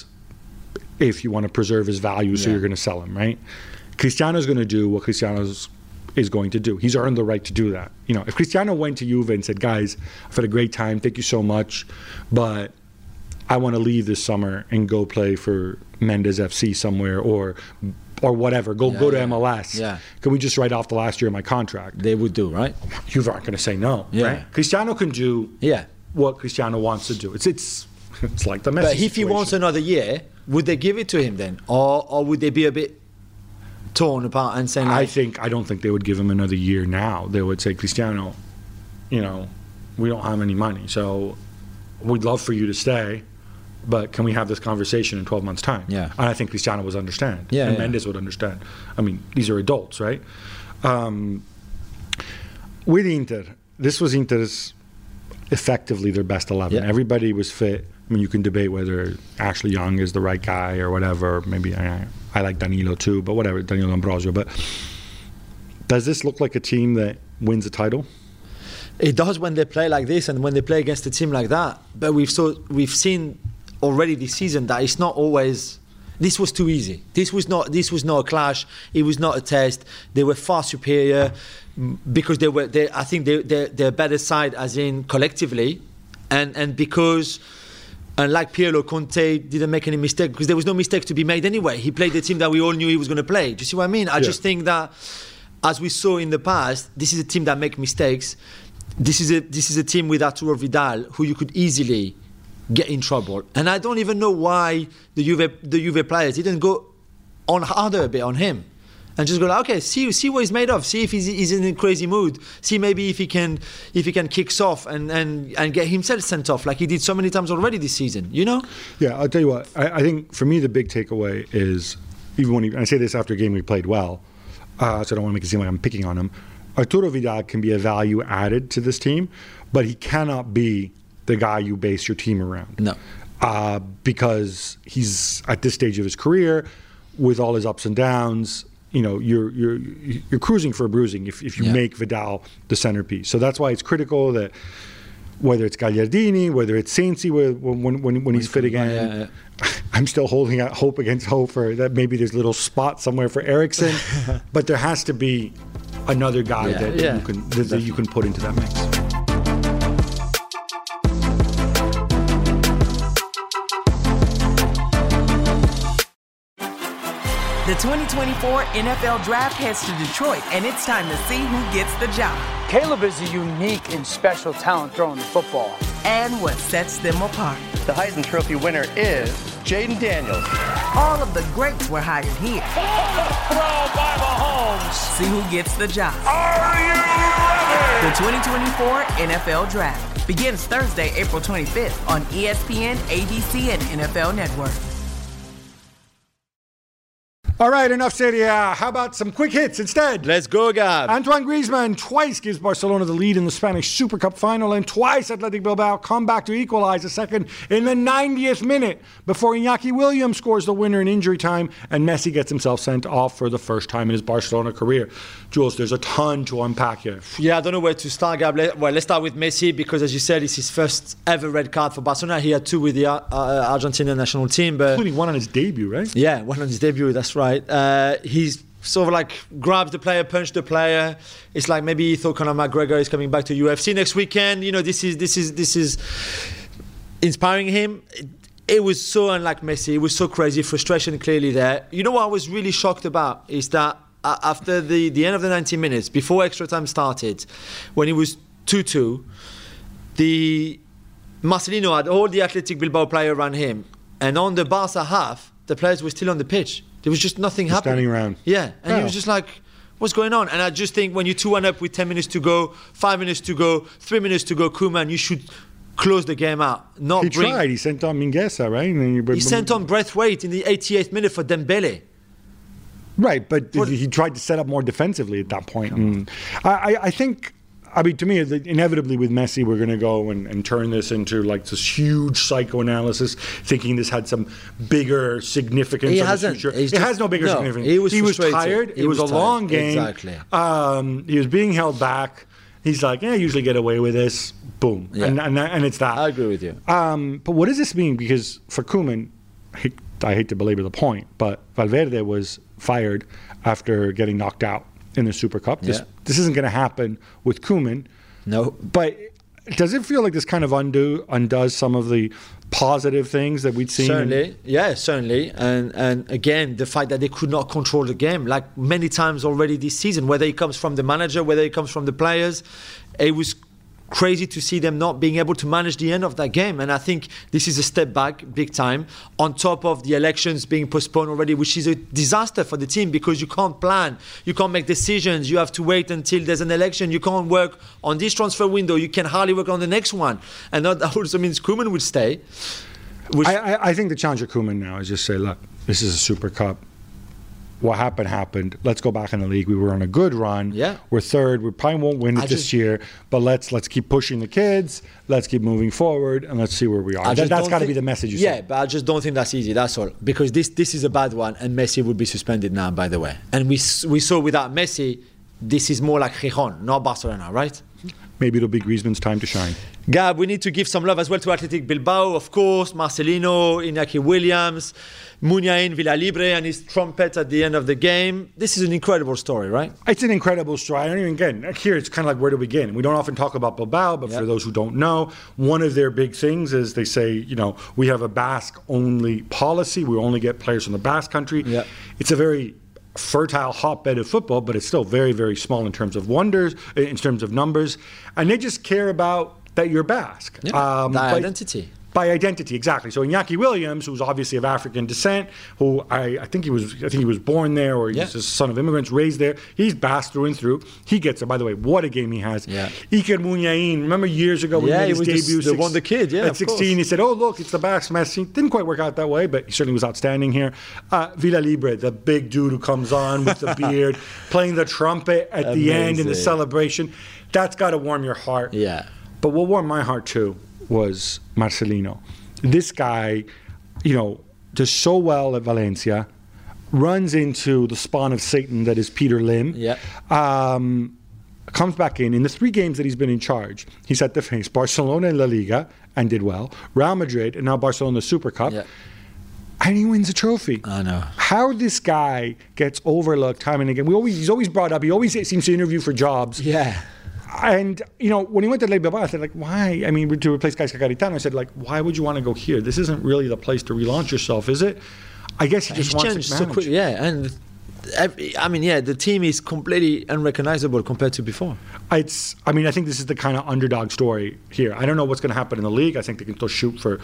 if you want to preserve his value, so you're going to sell him, right? Cristiano's going to do what Cristiano is going to do. He's earned the right to do that. If Cristiano went to Juve and said, guys, I've had a great time, thank you so much, but I want to leave this summer and go play for Mendes FC somewhere, or whatever, go to MLS. Yeah. Can we just write off the last year of my contract? They would do, right? You aren't going to say no, right? Cristiano can do what Cristiano wants to do. It's like the Messi But if he situation. wants another year, would they give it to him then? Or would they be a bit torn apart and saying, I don't think they would give him another year now. They would say, Cristiano, we don't have any money, so we'd love for you to stay, but can we have this conversation in 12 months' time? Yeah. And I think Cristiano would understand. Yeah, and Mendes would understand. I mean, these are adults, right? With Inter, this was Inter's effectively their best 11. Yeah. Everybody was fit. I mean, you can debate whether Ashley Young is the right guy or whatever. Maybe I like Danilo too, but whatever, Danilo Ambrosio. But does this look like a team that wins a title? It does when they play like this and when they play against a team like that. But we've seen already this season that it's not always. This was too easy. This was not a clash. It was not a test. They were far superior because I think they're a better side, as in collectively, and because. And like Pirlo, Conte didn't make any mistake because there was no mistake to be made anyway. He played the team that we all knew he was going to play. Do you see what I mean? I just think that, as we saw in the past, this is a team that make mistakes. This is a team with Arturo Vidal who you could easily get in trouble. And I don't even know why the Juve players didn't go on harder a bit on him. And just go like, okay, see what he's made of. See if he's in a crazy mood. See maybe if he can kick off and get himself sent off like he did so many times already this season. Yeah, I'll tell you what. I think for me the big takeaway is, even when I say this after a game we played well, so I don't want to make it seem like I'm picking on him. Arturo Vidal can be a value added to this team, but he cannot be the guy you base your team around. No, because he's at this stage of his career with all his ups and downs. You're cruising for a bruising if you make Vidal the centerpiece. So that's why it's critical that whether it's Gagliardini, whether it's Sensi, when he's fit again, I'm still holding out hope against hope for that. Maybe there's a little spot somewhere for Eriksen, but there has to be another guy that you can put into that mix. The 2024 NFL Draft heads to Detroit, and it's time to see who gets the job. Caleb is a unique and special talent throwing the football. And what sets them apart. The Heisman Trophy winner is Jaden Daniels. All of the greats were hired here. Throw by Mahomes. See who gets the job. Are you ready? The 2024 NFL Draft begins Thursday, April 25th on ESPN, ABC, and NFL Network. All right, enough Serie A. How about some quick hits instead? Let's go, Gab. Antoine Griezmann twice gives Barcelona the lead in the Spanish Super Cup final, and twice Athletic Bilbao come back to equalize a second in the 90th minute before Iñaki Williams scores the winner in injury time, and Messi gets himself sent off for the first time in his Barcelona career. Jules, there's a ton to unpack here. Yeah, I don't know where to start, Gab. Let's start with Messi because, as you said, it's his first ever red card for Barcelona. He had two with the Argentina national team, but including one on his debut, right? Yeah, one on his debut. That's right. He's sort of like grabs the player, punched the player. It's like maybe he thought Conor McGregor is coming back to UFC next weekend. You know, this is inspiring him. It was so unlike Messi. It was so crazy. Frustration clearly there. You know what I was really shocked about is that after the end of the 90 minutes, before extra time started, when it was 2-2, Marcelino had all the Athletic Bilbao players around him, and on the Barca half, the players were still on the pitch. There was just nothing happening. Standing around. Yeah, and he was just like, what's going on? And I just think when you're 2-1 up with 10 minutes to go, 5 minutes to go, 3 minutes to go, Koeman, you should close the game out. He tried. He sent on Mingueza, right? And he sent on Braithwaite in the 88th minute for Dembele. Right, but he tried to set up more defensively at that point. And I think, I mean, to me, inevitably with Messi, we're going to go and turn this into like this huge psychoanalysis, thinking this had some bigger significance. He in hasn't. The future. It has no bigger significance. He was tired. It was a long game. Exactly. He was being held back. He's like, I usually get away with this. Boom. Yeah. And it's that. I agree with you. But what does this mean? Because for Koeman, I hate to belabor the point, but Valverde was fired after getting knocked out in the Super Cup. This isn't going to happen with Koeman. No. But does it feel like this kind of undoes some of the positive things that we'd seen? Certainly. And again, the fact that they could not control the game, like many times already this season, whether it comes from the manager, whether it comes from the players, it was crazy to see them not being able to manage the end of that game. And I think this is a step back big time, on top of the elections being postponed already, which is a disaster for the team because you can't plan, you can't make decisions, you have to wait until there's an election, you can't work on this transfer window, you can hardly work on the next one. And that also means Koeman will stay. I think the challenge of Koeman now is just say, look, this is a Super Cup. What happened. Let's go back in the league. We were on a good run. Yeah. We're third. We probably won't win it this year, but let's keep pushing the kids. Let's keep moving forward, and let's see where we are. That's got to be the message you say. But I just don't think that's easy. That's all. Because this is a bad one, and Messi would be suspended now, by the way. And we saw without Messi, this is more like Gijón, not Barcelona, right? Maybe it'll be Griezmann's time to shine. Gab, we need to give some love as well to Athletic Bilbao, of course, Marcelino, Iñaki Williams, Muniain Villalibre and his trumpet at the end of the game. This is an incredible story, right? It's an incredible story. I don't even get here. It's kind of like where to begin. We don't often talk about Bilbao, but for those who don't know, one of their big things is they say, we have a Basque-only policy. We only get players from the Basque country. Yeah. It's a very fertile hotbed of football, but it's still very, very small in terms of numbers. And they just care about that you're Basque. Yeah. Identity. By identity, exactly. So Iñaki Williams, who's obviously of African descent, who I think he was born there, or he's a son of immigrants, raised there. He's Basque through and through. He gets it. By the way, what a game he has. Yeah. Iker Muniain, remember years ago when he made his debut? The wonder kid, at 16, he said, "Oh look, it's the Basque Messi." Didn't quite work out that way, but he certainly was outstanding here. Villalibre, the big dude who comes on with the beard, playing the trumpet at the end in the celebration. That's got to warm your heart. Yeah. But what warmed my heart too was Marcelino. This guy, does so well at Valencia, runs into the spawn of Satan that is Peter Lim. Yeah. Comes back in the 3 games that he's been in charge. He's had to face Barcelona in La Liga and did well, Real Madrid, and now Barcelona Super Cup. Yeah. And he wins a trophy. I know. How this guy gets overlooked time and again. He's always brought up. He always seems to interview for jobs. Yeah. And, when he went to Athletic Bilbao, I said, why? I mean, to replace Gaisca Garitano, I said, why would you want to go here? This isn't really the place to relaunch yourself, is it? I guess he just wants changed to so manage. quickly. Yeah, and the team is completely unrecognizable compared to before. I think this is the kind of underdog story here. I don't know what's going to happen in the league. I think they can still shoot for,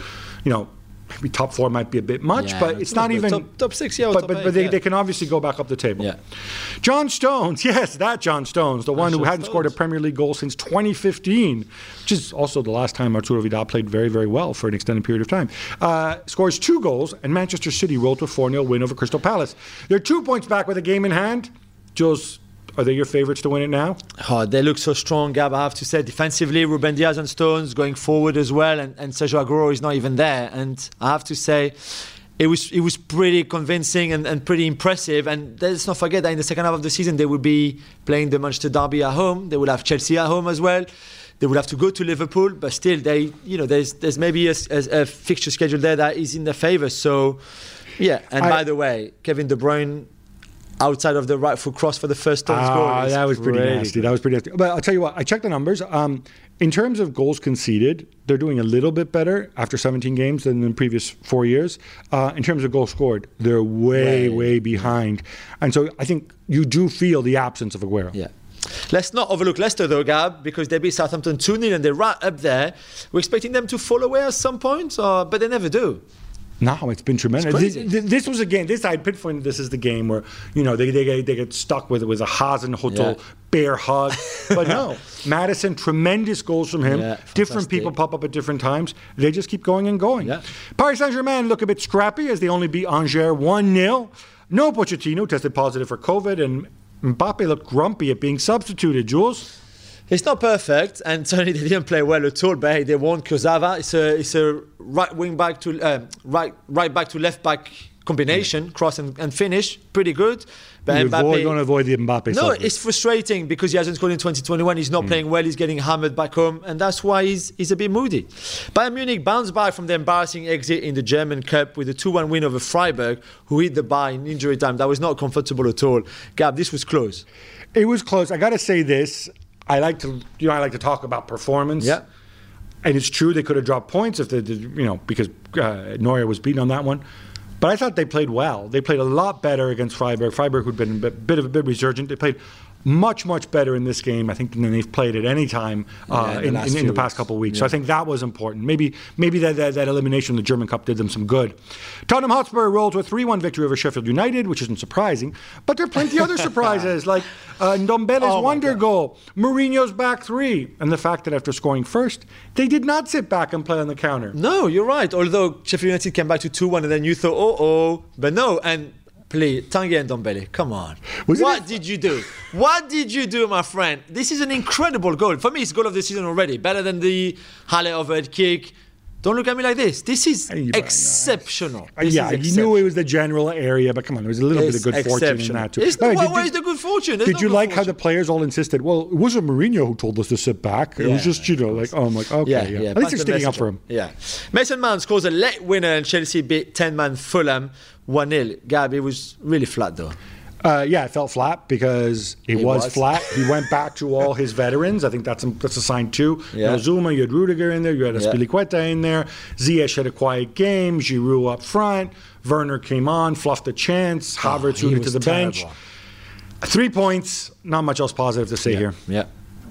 maybe top 4 might be a bit much, but it's not even top 6. Yeah, but they can obviously go back up the table. Yeah. John Stones, yes, that John Stones, the one who hadn't scored a Premier League goal since 2015, which is also the last time Arturo Vidal played very, very well for an extended period of time. Scores 2 goals, and Manchester City rolled to a 4-0 win over Crystal Palace. They're 2 points back with a game in hand. Jules, are they your favourites to win it now? Oh, they look so strong, Gab, I have to say. Defensively, Ruben Diaz and Stones going forward as well, and Sergio Aguero is not even there. And I have to say, it was pretty convincing and pretty impressive. And let's not forget that in the second half of the season, they will be playing the Manchester Derby at home. They will have Chelsea at home as well. They will have to go to Liverpool, but still, there's maybe a fixture schedule there that is in their favour. So, yeah. And by the way, Kevin De Bruyne, outside of the right foot cross for the first Stones goal. That was pretty nasty. That was pretty nasty. But I'll tell you what, I checked the numbers. In terms of goals conceded, they're doing a little bit better after 17 games than in the previous 4 years. In terms of goals scored, they're way behind. And so I think you do feel the absence of Aguero. Yeah. Let's not overlook Leicester though, Gab, because they beat Southampton 2-0 and they're right up there. We're expecting them to fall away at some point, but they never do. No, it's been tremendous. This was a game. I'd pinpoint this is the game where they get stuck with a Hasenhüttl bear hug, but no, Maddison, tremendous goals from him. Yeah, different people pop up at different times. They just keep going and going. Yeah. Paris Saint-Germain look a bit scrappy as they only beat Angers 1-0. No Pochettino tested positive for COVID, and Mbappe looked grumpy at being substituted. Jules. It's not perfect, and certainly they didn't play well at all. But hey, they won Kurzawa. It's a right wing back to right back to left back combination, cross and finish, pretty good. But Mbappe, don't avoid the Mbappe. No, it's frustrating because he hasn't scored in 2021. He's not playing well. He's getting hammered back home, and that's why he's a bit moody. Bayern Munich bounced back from the embarrassing exit in the German Cup with a 2-1 win over Freiburg, who hit the bar in injury time. That was not comfortable at all. Gab, this was close. It was close. I got to say this. I like to talk about performance. Yeah. And it's true they could have dropped points if they did, because Neuer was beaten on that one. But I thought they played well. They played a lot better against Freiburg. Freiburg, who'd been a bit resurgent, they played much better in this game, I think, than they've played at any time in the past couple of weeks. Yeah. So I think that was important. Maybe that elimination in the German Cup did them some good. Tottenham Hotspur rolled to a 3-1 victory over Sheffield United, which isn't surprising. But there are plenty of other surprises, like Ndombele's wonder goal, Mourinho's back 3, and the fact that after scoring first, they did not sit back and play on the counter. No, you're right. Although Sheffield United came back to 2-1, and then you thought, but no, and please, Tanguy and Ndombele, come on. What did you do? What did you do, my friend? This is an incredible goal. For me, it's goal of the season already. Better than the Halle overhead kick. Don't look at me like this. This is exceptional. You knew it was the general area, but come on, there was a little bit of good fortune in that too. Where's the good fortune? Did you like how the players all insisted, well, it wasn't Mourinho who told us to sit back. It was just, I'm like, okay, yeah. At least they're sticking up for him. Yeah. Mason Mount scores a late winner and Chelsea beat 10-man Fulham 1-0. Gab, it was really flat though. It felt flat because it was flat. He went back to all his veterans. I think that's a sign too. Yeah. Zuma, you had Rudiger in there, you had Azpilicueta in there. Ziyech had a quiet game. Giroud up front. Werner came on, fluffed a chance. Havertz moved to the bench. 3 points. Not much else positive to say here. Yeah.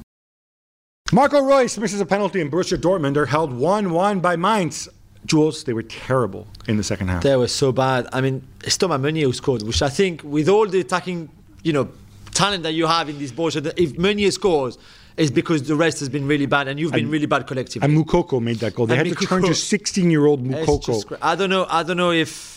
Marco Reus misses a penalty and Borussia Dortmund are held 1-1 by Mainz. Jules, they were terrible in the second half. They were so bad. I mean, it's Thomas Meunier who scored, which I think with all the attacking, talent that you have in this Borussia, if Meunier scores, it's because the rest has been really bad and you've been really bad collectively. And Moukoko made that goal. They had to turn to 16-year-old Moukoko. I don't know if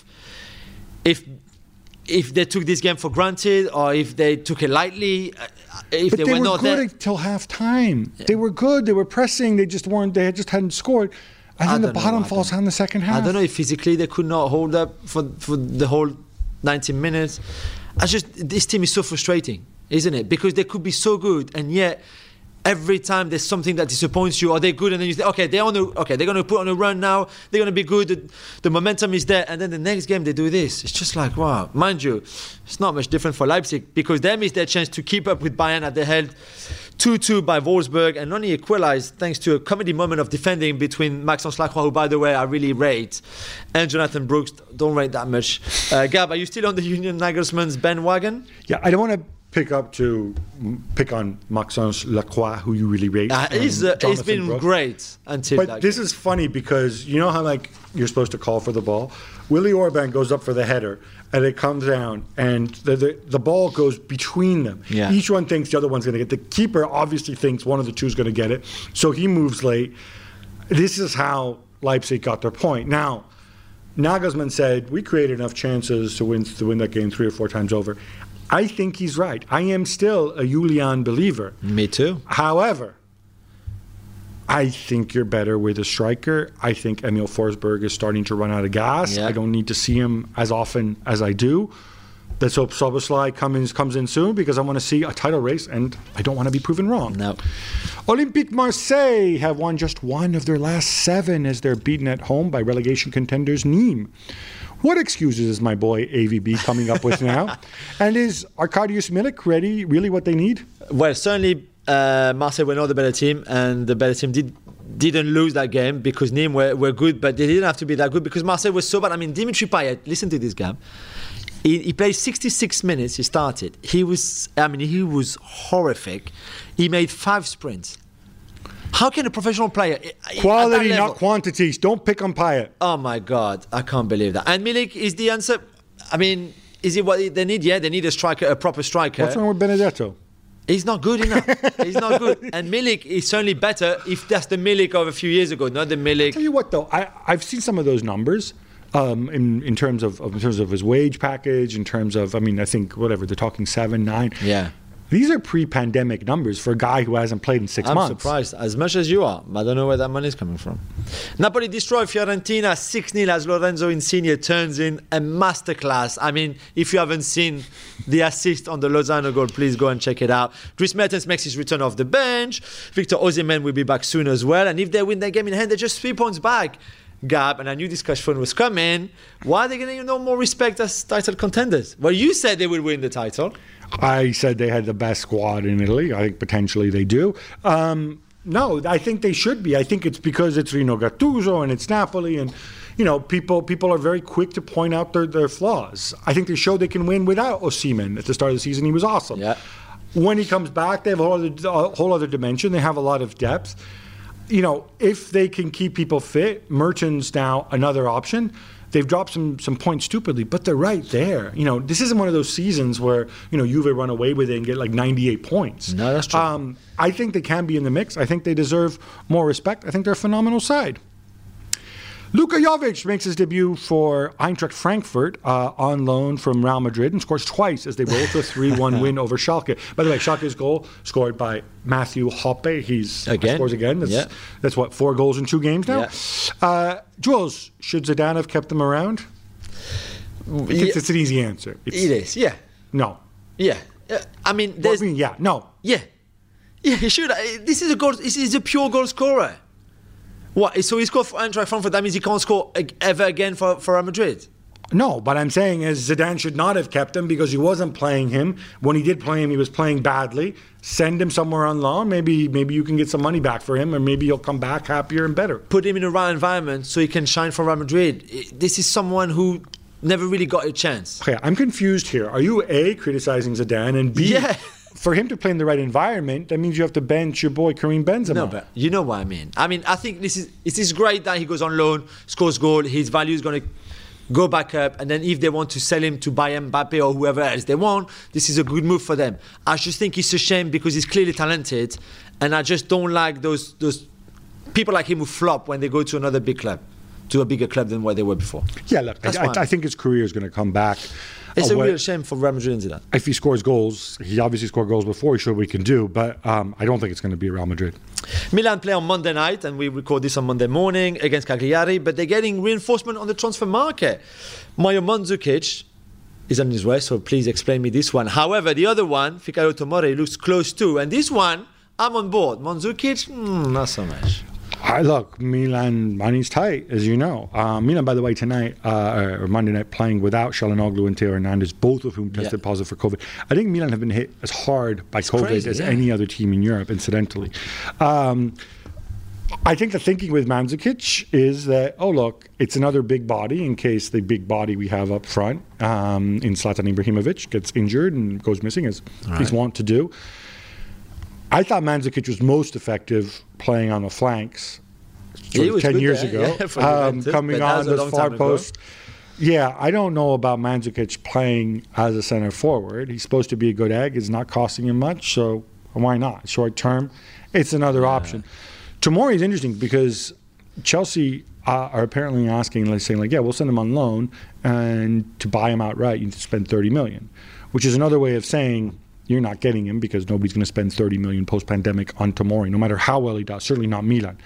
they took this game for granted or if they took it lightly. But they were not good until half-time. Yeah. They were good. They were pressing. They just hadn't scored. And then the bottom falls down the second half. I don't know if physically they could not hold up for the whole 90 minutes. This team is so frustrating, isn't it? Because they could be so good, and yet every time there's something that disappoints you, or they're good, and then you say, they're going to put on a run now. They're going to be good. The momentum is there, and then the next game they do this. It's just like, wow. Mind you, it's not much different for Leipzig because they missed their chance to keep up with Bayern. They held 2-2 by Wolfsburg, and only equalised thanks to a comedy moment of defending between Maxence Lacroix, who, by the way, I really rate, and Jonathan Brooks. Don't rate that much. Gab, are you still on the Julian Nagelsmann's bandwagon? Yeah, I don't want to pick on Maxence Lacroix, who you really rate. He's been Brooks. Great until But this is funny because you know how like you're supposed to call for the ball? Willie Orban goes up for the header and it comes down and the ball goes between them. Yeah. Each one thinks the other one's going to get. The keeper obviously thinks one of the two is going to get it, so he moves late. This is how Leipzig got their point. Now, Nagelsmann said we created enough chances to win that game 3 or 4 times over. I think he's right. I am still a Julian believer. Me too. However, I think you're better with a striker. I think Emil Forsberg is starting to run out of gas. Yeah. I don't need to see him as often as I do. Let's hope Szoboszlai comes in soon because I want to see a title race and I don't want to be proven wrong. No. Olympique Marseille have won just 1 of their last 7 as they're beaten at home by relegation contenders Nîmes. What excuses is my boy AVB coming up with now? And is Arkadiusz Milik really what they need? Well, certainly Marseille were not the better team, and the better team didn't lose that game because Nîmes were good, but they didn't have to be that good because Marseille was so bad. I mean, Dimitri Payet, listen to this, Gab. He played 66 minutes, he started. He was horrific. He made 5 sprints. How can a professional player... Quality, not quantities. Don't pick on Payet. Oh, my God. I can't believe that. And Milik is the answer. I mean, is it what they need? Yeah, they need a striker, a proper striker. What's wrong with Benedetto? He's not good enough. He's not good. And Milik is certainly better if that's the Milik of a few years ago, not the Milik... I'll tell you what, though. I've seen some of those numbers in terms of his wage package, in terms of, I mean, I think, whatever, they're talking 7, 9. Yeah. These are pre-pandemic numbers for a guy who hasn't played in 6 months. I'm surprised, as much as you are. I don't know where that money is coming from. Napoli destroyed Fiorentina 6-0 as Lorenzo Insigne turns in a masterclass. I mean, if you haven't seen the assist on the Lozano goal, please go and check it out. Dries Mertens makes his return off the bench. Victor Osimhen will be back soon as well. And if they win their game in hand, they're just 3 points back. Gab, and I knew this question was coming. Why are they getting no more respect as title contenders? Well, you said they would win the title. I said they had the best squad in Italy. I think potentially they do. No, I think they should be. I think it's because it's Rino Gattuso and it's Napoli, and people are very quick to point out their flaws. I think they showed they can win without Osimhen. At the start of the season, he was awesome. Yeah. When he comes back, they have a whole other dimension. They have a lot of depth. If they can keep people fit, Mertens now another option. They've dropped some points stupidly, but they're right there. This isn't one of those seasons where, Juve run away with it and get like 98 points. No, that's true. I think they can be in the mix. I think they deserve more respect. I think they're a phenomenal side. Luka Jovic makes his debut for Eintracht Frankfurt on loan from Real Madrid and scores twice as they roll to a 3-1 win over Schalke. By the way, Schalke's goal scored by Matthew Hoppe. He scores again. That's what, 4 goals in 2 games now? Yeah. Jules, should Zidane have kept them around? I think it's an easy answer. It is, yeah. No. Yeah. I mean, there's... no. Yeah. Yeah, he should. This is a goal. This is a pure goal scorer. What? So he scored for Eintracht Frankfurt. That means he can't score ever again for Real Madrid. No, but I'm saying is Zidane should not have kept him because he wasn't playing him. When he did play him, he was playing badly. Send him somewhere on loan. Maybe you can get some money back for him, or maybe he'll come back happier and better. Put him in a right environment so he can shine for Real Madrid. This is someone who never really got a chance. Okay, I'm confused here. Are you A, criticizing Zidane, and B, for him to play in the right environment, that means you have to bench your boy Karim Benzema? No, but you know what I mean. I think it is great that he goes on loan, scores goal, his value is going to go back up, and then if they want to sell him to buy Mbappe or whoever else they want, this is a good move for them. I just think it's a shame because he's clearly talented, and I just don't like those people like him who flop when they go to another big club, to a bigger club than where they were before. Yeah, look, I think his career is going to come back. It's a real shame for Real Madrid and Zidane. If he scores goals, he obviously scored goals before, he showed what he can do, but I don't think it's going to be Real Madrid. Milan play on Monday night, and we record this on Monday morning against Cagliari, but they're getting reinforcement on the transfer market. Mario Mandzukic is on his way, so please explain me this one. However, the other one, Fikayo Tomori, looks close too, and this one, I'm on board. Mandzukic, not so much. Look, Milan, money's tight, as you know. Milan, by the way, tonight, or Monday night, playing without Çalhanoğlu and Theo Hernandez, both of whom tested positive for COVID. I think Milan have been hit as hard by COVID as any other team in Europe, incidentally. I think the thinking with Mandzukic is that, look, it's another big body in case the big body we have up front in Zlatan Ibrahimovic gets injured and goes missing, as he's wont to do. I thought Mandzukic was most effective playing on the flanks 10 years ago, coming on the far post. Yeah, I don't know about Mandzukic playing as a center forward. He's supposed to be a good egg. It's not costing him much, so why not? Short term, it's another option. Tomori is interesting because Chelsea are apparently asking, saying, we'll send him on loan, and to buy him outright, you need to spend 30 million, which is another way of saying you're not getting him because nobody's going to spend 30 million post-pandemic on Tomori, no matter how well he does. Certainly not Milan.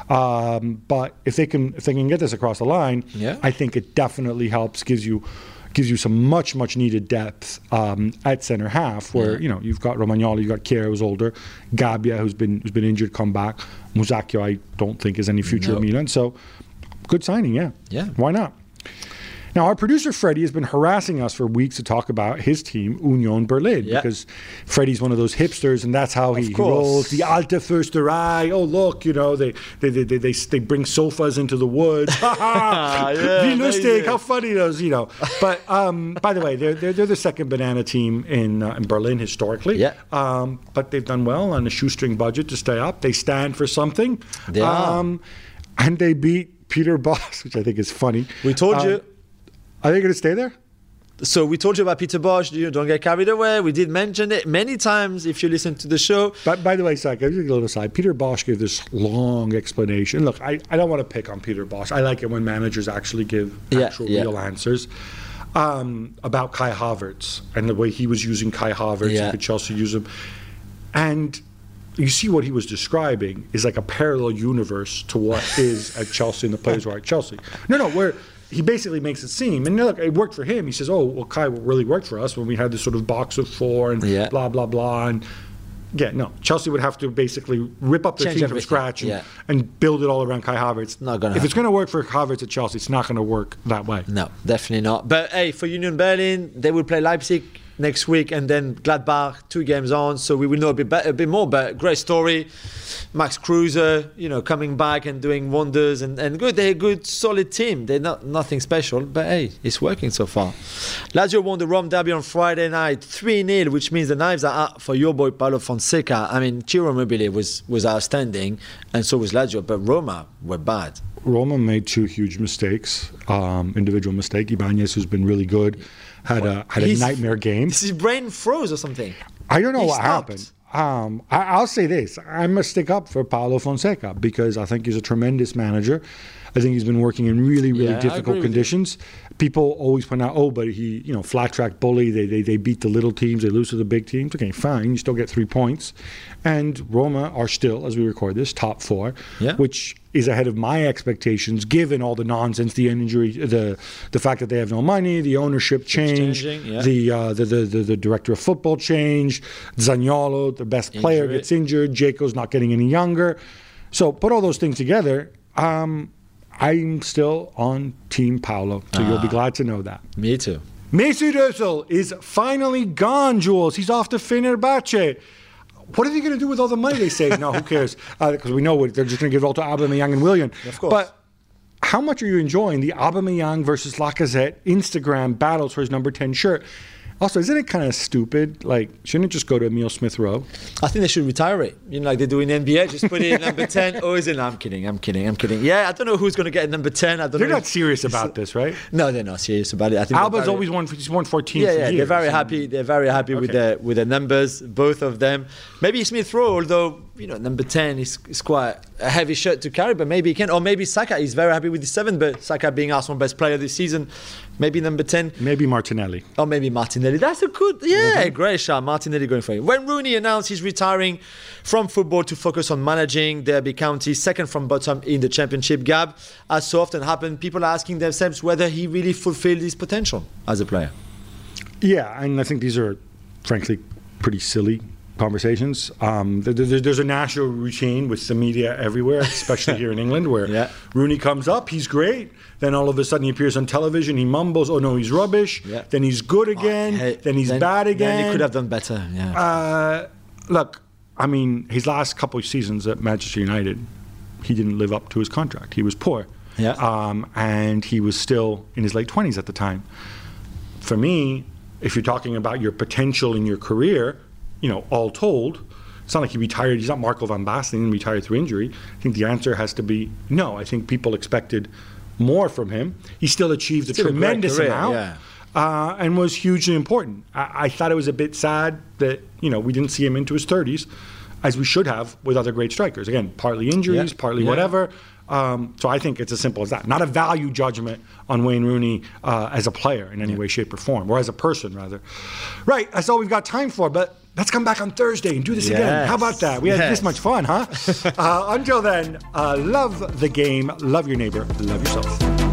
But if they can get this across the line, I think it definitely helps. Gives you some much needed depth at center half, where you've got Romagnoli, you've got Kjær, who's older, Gabbia, who's been injured, come back. Musacchio, I don't think is any future at Milan. So good signing, yeah. Why not? Now, our producer, Freddie, has been harassing us for weeks to talk about his team, Union Berlin, because Freddie's one of those hipsters, and that's how he rolls. The Alte Försterei. Oh, look, they bring sofas into the woods. Wie lustig, how funny those, But, by the way, they're the second banana team in Berlin historically. But they've done well on a shoestring budget to stay up. They stand for something. And they beat Peter Bosz, which I think is funny. We told you. Are they going to stay there? So we told you about Peter Bosz. Don't get carried away. We did mention it many times if you listen to the show. But by the way, I'll give you a little aside. Peter Bosz gave this long explanation. Look, I don't want to pick on Peter Bosz. I like it when managers actually give actual real answers about Kai Havertz and the way he was using Kai Havertz and could Chelsea use him. And you see what he was describing is like a parallel universe to what is at Chelsea and the players who are at Chelsea. where he basically makes it seem, and look, it worked for him. He says, Kai really worked for us when we had this sort of box of four and blah, blah, blah. And Chelsea would have to basically rip up their team from scratch and build it all around Kai Havertz. Not gonna if it's going to work for Havertz at Chelsea, it's not going to work that way. No, definitely not. But hey, for Union Berlin, they will play Leipzig next week and then Gladbach, 2 games on, so we will know a bit more. But great story, Max Kruse, coming back and doing wonders, and good. They're a good, solid team. They're nothing special, but hey, it's working so far. Lazio won the Rome derby on Friday night, 3-0, which means the knives are out for your boy Paulo Fonseca. I mean, Ciro Immobile was outstanding, and so was Lazio, but Roma were bad. Roma made 2 huge mistakes, individual mistake. Ibanez, who's been really good, had a nightmare game. His brain froze or something. I don't know what happened. I'll say this. I must stick up for Paulo Fonseca because I think he's a tremendous manager. I think he's been working in really, really difficult conditions. People always point out, but he, flat track bully. They beat the little teams. They lose to the big teams. Okay, fine. You still get 3 points. And Roma are still, as we record this, top 4, which is ahead of my expectations, given all the nonsense, the injury, the fact that they have no money, the ownership change, the director of football changed, Zaniolo, the best player, gets injured, Dzeko's not getting any younger. So put all those things together. I'm still on Team Paulo, so you'll be glad to know that. Me too. Mesut Ozil is finally gone, Jules. He's off to Fenerbahce. What are they going to do with all the money they save? No, who cares? Because we know they're just going to give it all to Aubameyang and Willian. Of course. But how much are you enjoying the Aubameyang versus Lacazette Instagram battles for his number 10 shirt? Also, isn't it kind of stupid? Shouldn't it just go to Emile Smith Rowe? I think they should retire it. Like they do in NBA. Just put it in number 10. No, I'm kidding. Yeah, I don't know who's going to get number 10. They're not serious about this, right? No, they're not serious about it. I think Alba's always won 14 for years. They're very happy. They're very happy with the numbers, both of them. Maybe Smith Rowe, although number 10 is quite a heavy shirt to carry, but maybe he can. Or maybe Saka is very happy with the 7, but Saka being Arsenal best player this season, maybe number 10. Maybe Martinelli. Or maybe Martinelli. That's a good, great shot. Martinelli going for it. When Rooney announced he's retiring from football to focus on managing Derby County, second from bottom in the Championship gap, as so often happened, people are asking themselves whether he really fulfilled his potential as a player. Yeah, and I think these are, frankly, pretty silly conversations. There's a national routine with the media everywhere, especially here in England, where Rooney comes up, he's great. Then all of a sudden he appears on television, he mumbles, oh no, he's rubbish. Yeah. Then he's good again. Then he's bad again. Then he could have done better. Yeah. Look, I mean, his last couple of seasons at Manchester United, he didn't live up to his contract. He was poor. Yeah. And he was still in his late 20s at the time. For me, if you're talking about your potential in your career, you know, all told, it's not like he retired. He's not Marco van Basten, he didn't retire through injury. I think the answer has to be no. I think people expected more from him. He still achieved a tremendous amount and was hugely important. I thought it was a bit sad that, you know, we didn't see him into his 30s, as we should have with other great strikers. Again, partly injuries, partly whatever. So I think it's as simple as that. Not a value judgment on Wayne Rooney as a player in any way, shape, or form, or as a person, rather. Right, that's all we've got time for, but let's come back on Thursday and do this again. How about that? We had this much fun, huh? Until then, love the game, love your neighbor, love yourself.